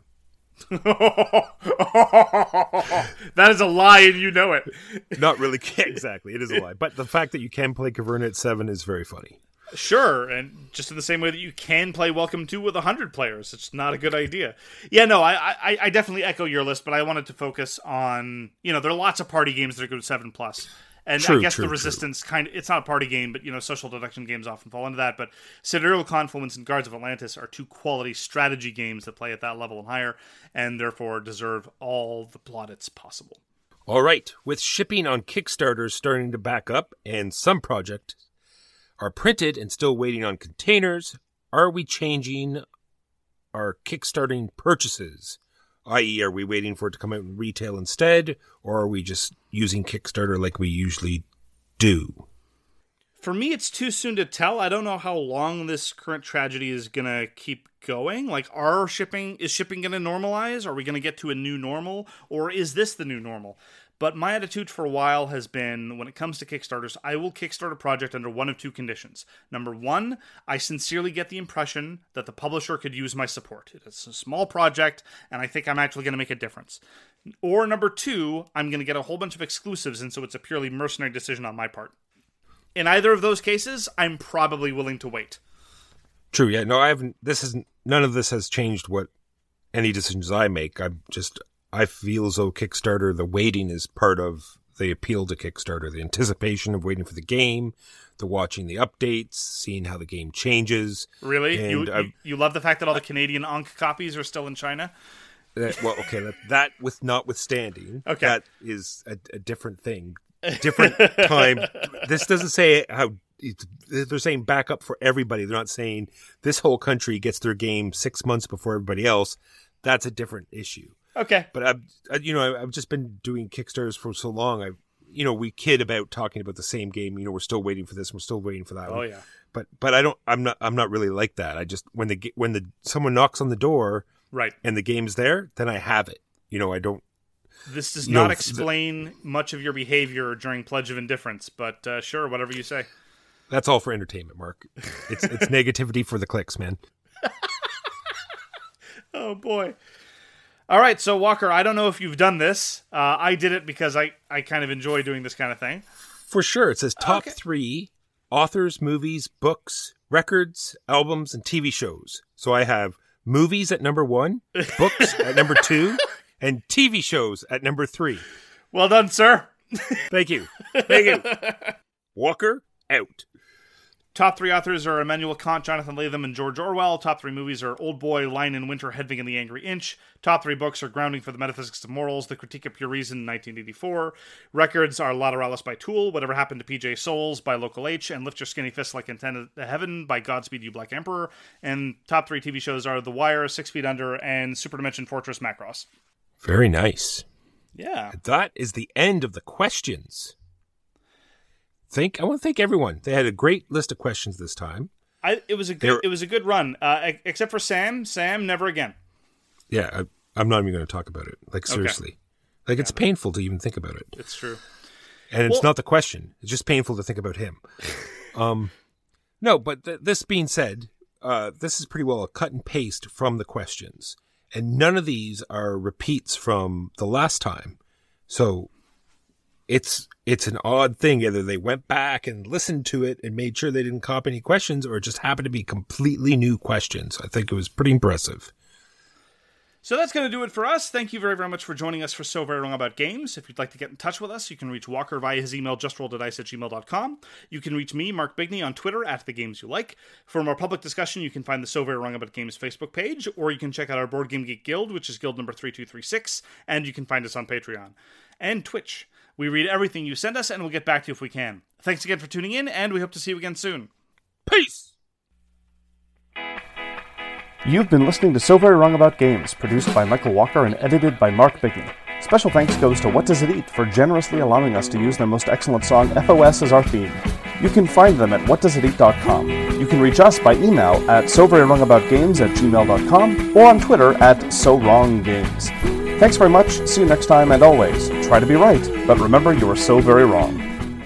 That is a lie, and you know it. Not really. Exactly. It is a lie. But the fact that you can play Caverna at 7 is very funny. Sure, and just in the same way that you can play Welcome to with 100 players, it's not a good idea. Yeah, no, I definitely echo your list, but I wanted to focus on, there are lots of party games that are good with 7+. And I guess the Resistance it's not a party game, but social deduction games often fall into that. But Sidereal Confluence and Guards of Atlantis are two quality strategy games that play at that level and higher, and therefore deserve all the plaudits possible. All right, with shipping on Kickstarter starting to back up and some projects are printed and still waiting on containers, are we changing our Kickstarting purchases? I.e., are we waiting for it to come out in retail instead, or are we just using Kickstarter like we usually do? For me, it's too soon to tell. I don't know how long this current tragedy is going to keep going. Like, is shipping going to normalize? Are we going to get to a new normal? Or is this the new normal? But my attitude for a while has been, when it comes to Kickstarters, I will kickstart a project under one of two conditions. Number one, I sincerely get the impression that the publisher could use my support. It's a small project, and I think I'm actually going to make a difference. Or number two, I'm going to get a whole bunch of exclusives, and so it's a purely mercenary decision on my part. In either of those cases, I'm probably willing to wait. True, yeah. No, I haven't. None of this has changed what any decisions I make. I feel as though Kickstarter, the waiting is part of the appeal to Kickstarter. The anticipation of waiting for the game, the watching the updates, seeing how the game changes. Really? And you love the fact that all the Canadian Ankh copies are still in China? That with notwithstanding, okay. That is a different thing. Different time. This doesn't say how... They're saying back up for everybody. They're not saying this whole country gets their game 6 months before everybody else. That's a different issue. Okay. But I've just been doing Kickstarters for so long. We kid about talking about the same game. We're still waiting for this. We're still waiting for that. Oh one. yeah. But I'm not really like that. I just when someone knocks on the door, right, and the game's there, then I have it. I don't. This does not explain much of your behavior during Pledge of Indifference, but sure, whatever you say. That's all for entertainment, Mark. It's negativity for the clicks, man. Oh boy. All right, so Walker, I don't know if you've done this. I did it because I kind of enjoy doing this kind of thing. For sure. It says top 3 authors, movies, books, records, albums, and TV shows. So I have movies at number 1, books at number 2, and TV shows at number 3. Well done, sir. Thank you. Walker, out. Top 3 authors are Immanuel Kant, Jonathan Latham, and George Orwell. Top 3 movies are Old Boy, Lion in Winter, Hedwig and the Angry Inch. Top 3 books are Grounding for the Metaphysics of Morals, The Critique of Pure Reason, 1984. Records are Lateralis by Tool, Whatever Happened to P.J. Souls by Local H, and Lift Your Skinny Fists Like Intended to Heaven by Godspeed You Black Emperor. And top 3 TV shows are The Wire, 6 Feet Under, and Super Dimension Fortress Macross. Very nice. Yeah. That is the end of the questions. I want to thank everyone. They had a great list of questions this time. It was a good run. Except for Sam. Sam, never again. Yeah, I'm not even going to talk about it. Like, seriously. Okay. It's painful to even think about it. It's true. And it's not the question. It's just painful to think about him. No, but this being said, this is pretty well a cut and paste from the questions. And none of these are repeats from the last time. So it's an odd thing. Either they went back and listened to it and made sure they didn't copy any questions, or it just happened to be completely new questions. I think it was pretty impressive. So that's going to do it for us. Thank you very, very much for joining us for So Very Wrong About Games. If you'd like to get in touch with us, you can reach Walker via his email, justrolledadice@gmail.com. You can reach me, Mark Bigney, on Twitter, @TheGamesYouLike. For more public discussion, you can find the So Very Wrong About Games Facebook page, or you can check out our Board Game Geek Guild, which is guild number 3236, and you can find us on Patreon. And Twitch. We read everything you send us, and we'll get back to you if we can. Thanks again for tuning in, and we hope to see you again soon. Peace! You've been listening to So Very Wrong About Games, produced by Michael Walker and edited by Mark Bigney. Special thanks goes to What Does It Eat for generously allowing us to use their most excellent song, FOS, as our theme. You can find them at whatdoesiteat.com. You can reach us by email at soverywrongaboutgames@gmail.com or on Twitter @SoWrongGames. Thanks very much, see you next time, and always, try to be right, but remember you are so very wrong.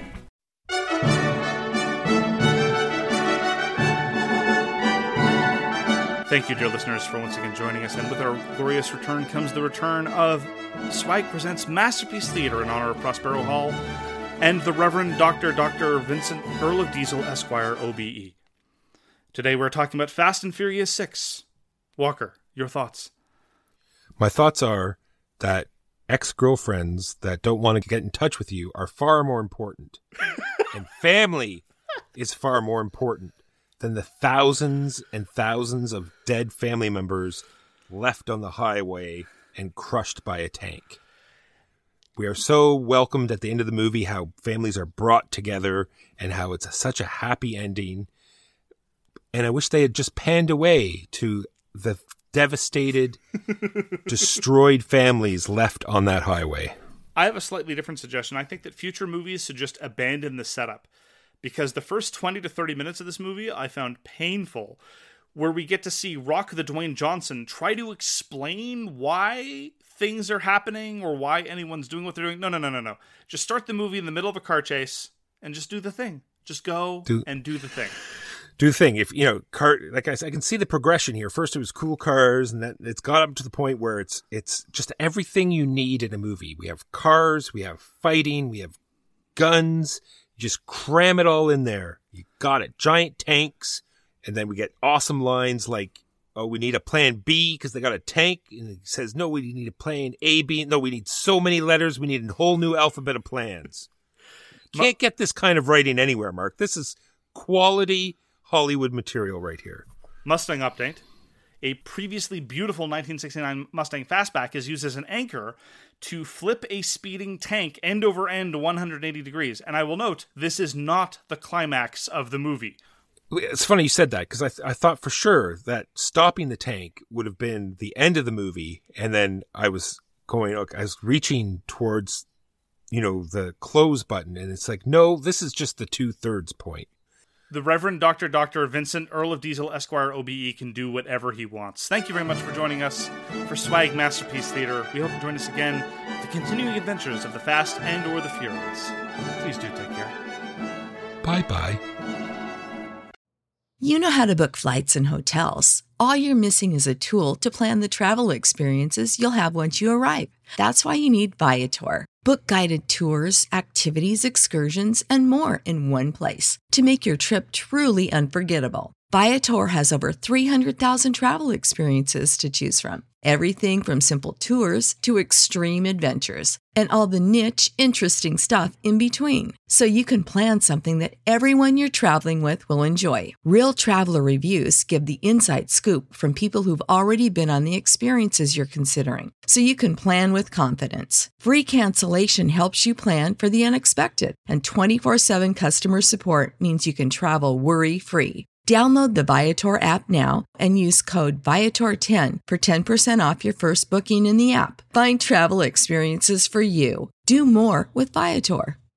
Thank you, dear listeners, for once again joining us, and with our glorious return comes the return of Swag Presents Masterpiece Theater in honor of Prospero Hall and the Reverend Dr. Vincent Earl of Diesel, Esquire, OBE. Today we're talking about Fast and Furious 6. Walker, your thoughts? My thoughts are that ex-girlfriends that don't want to get in touch with you are far more important. And family is far more important than the thousands and thousands of dead family members left on the highway and crushed by a tank. We are so welcomed at the end of the movie, how families are brought together and how it's such a happy ending. And I wish they had just panned away to the devastated, destroyed families left on that highway. I have a slightly different suggestion. I think that future movies should just abandon the setup, because the first 20 to 30 minutes of this movie I found painful, where we get to see Rock the Dwayne Johnson try to explain why things are happening or why anyone's doing what they're doing. No. Just start the movie in the middle of a car chase and just do the thing. Just go and do the thing. Do the thing. If, like I said, I can see the progression here. First, it was cool cars, and then it's got up to the point where it's just everything you need in a movie. We have cars, we have fighting, we have guns. You just cram it all in there. You got it. Giant tanks, and then we get awesome lines like, "Oh, we need a plan B because they got a tank," and he says, "No, we need a plan A, B. No, we need so many letters. We need a whole new alphabet of plans." Can't get this kind of writing anywhere, Mark. This is quality Hollywood material right here. Mustang update. A previously beautiful 1969 Mustang Fastback is used as an anchor to flip a speeding tank end over end 180 degrees. And I will note, this is not the climax of the movie. It's funny you said that, because I thought for sure that stopping the tank would have been the end of the movie. And then I was reaching towards, the close button. And it's like, no, this is just the 2/3 point. The Reverend Dr. Vincent, Earl of Diesel, Esquire, OBE, can do whatever he wants. Thank you very much for joining us for Swag Masterpiece Theater. We hope you join us again for the continuing adventures of the Fast and or the Furious. Please do take care. Bye-bye. You know how to book flights and hotels. All you're missing is a tool to plan the travel experiences you'll have once you arrive. That's why you need Viator. Book guided tours, activities, excursions, and more in one place to make your trip truly unforgettable. Viator has over 300,000 travel experiences to choose from. Everything from simple tours to extreme adventures and all the niche, interesting stuff in between. So you can plan something that everyone you're traveling with will enjoy. Real traveler reviews give the inside scoop from people who've already been on the experiences you're considering. So you can plan with confidence. Free cancellation helps you plan for the unexpected. And 24/7 customer support means you can travel worry-free. Download the Viator app now and use code Viator10 for 10% off your first booking in the app. Find travel experiences for you. Do more with Viator.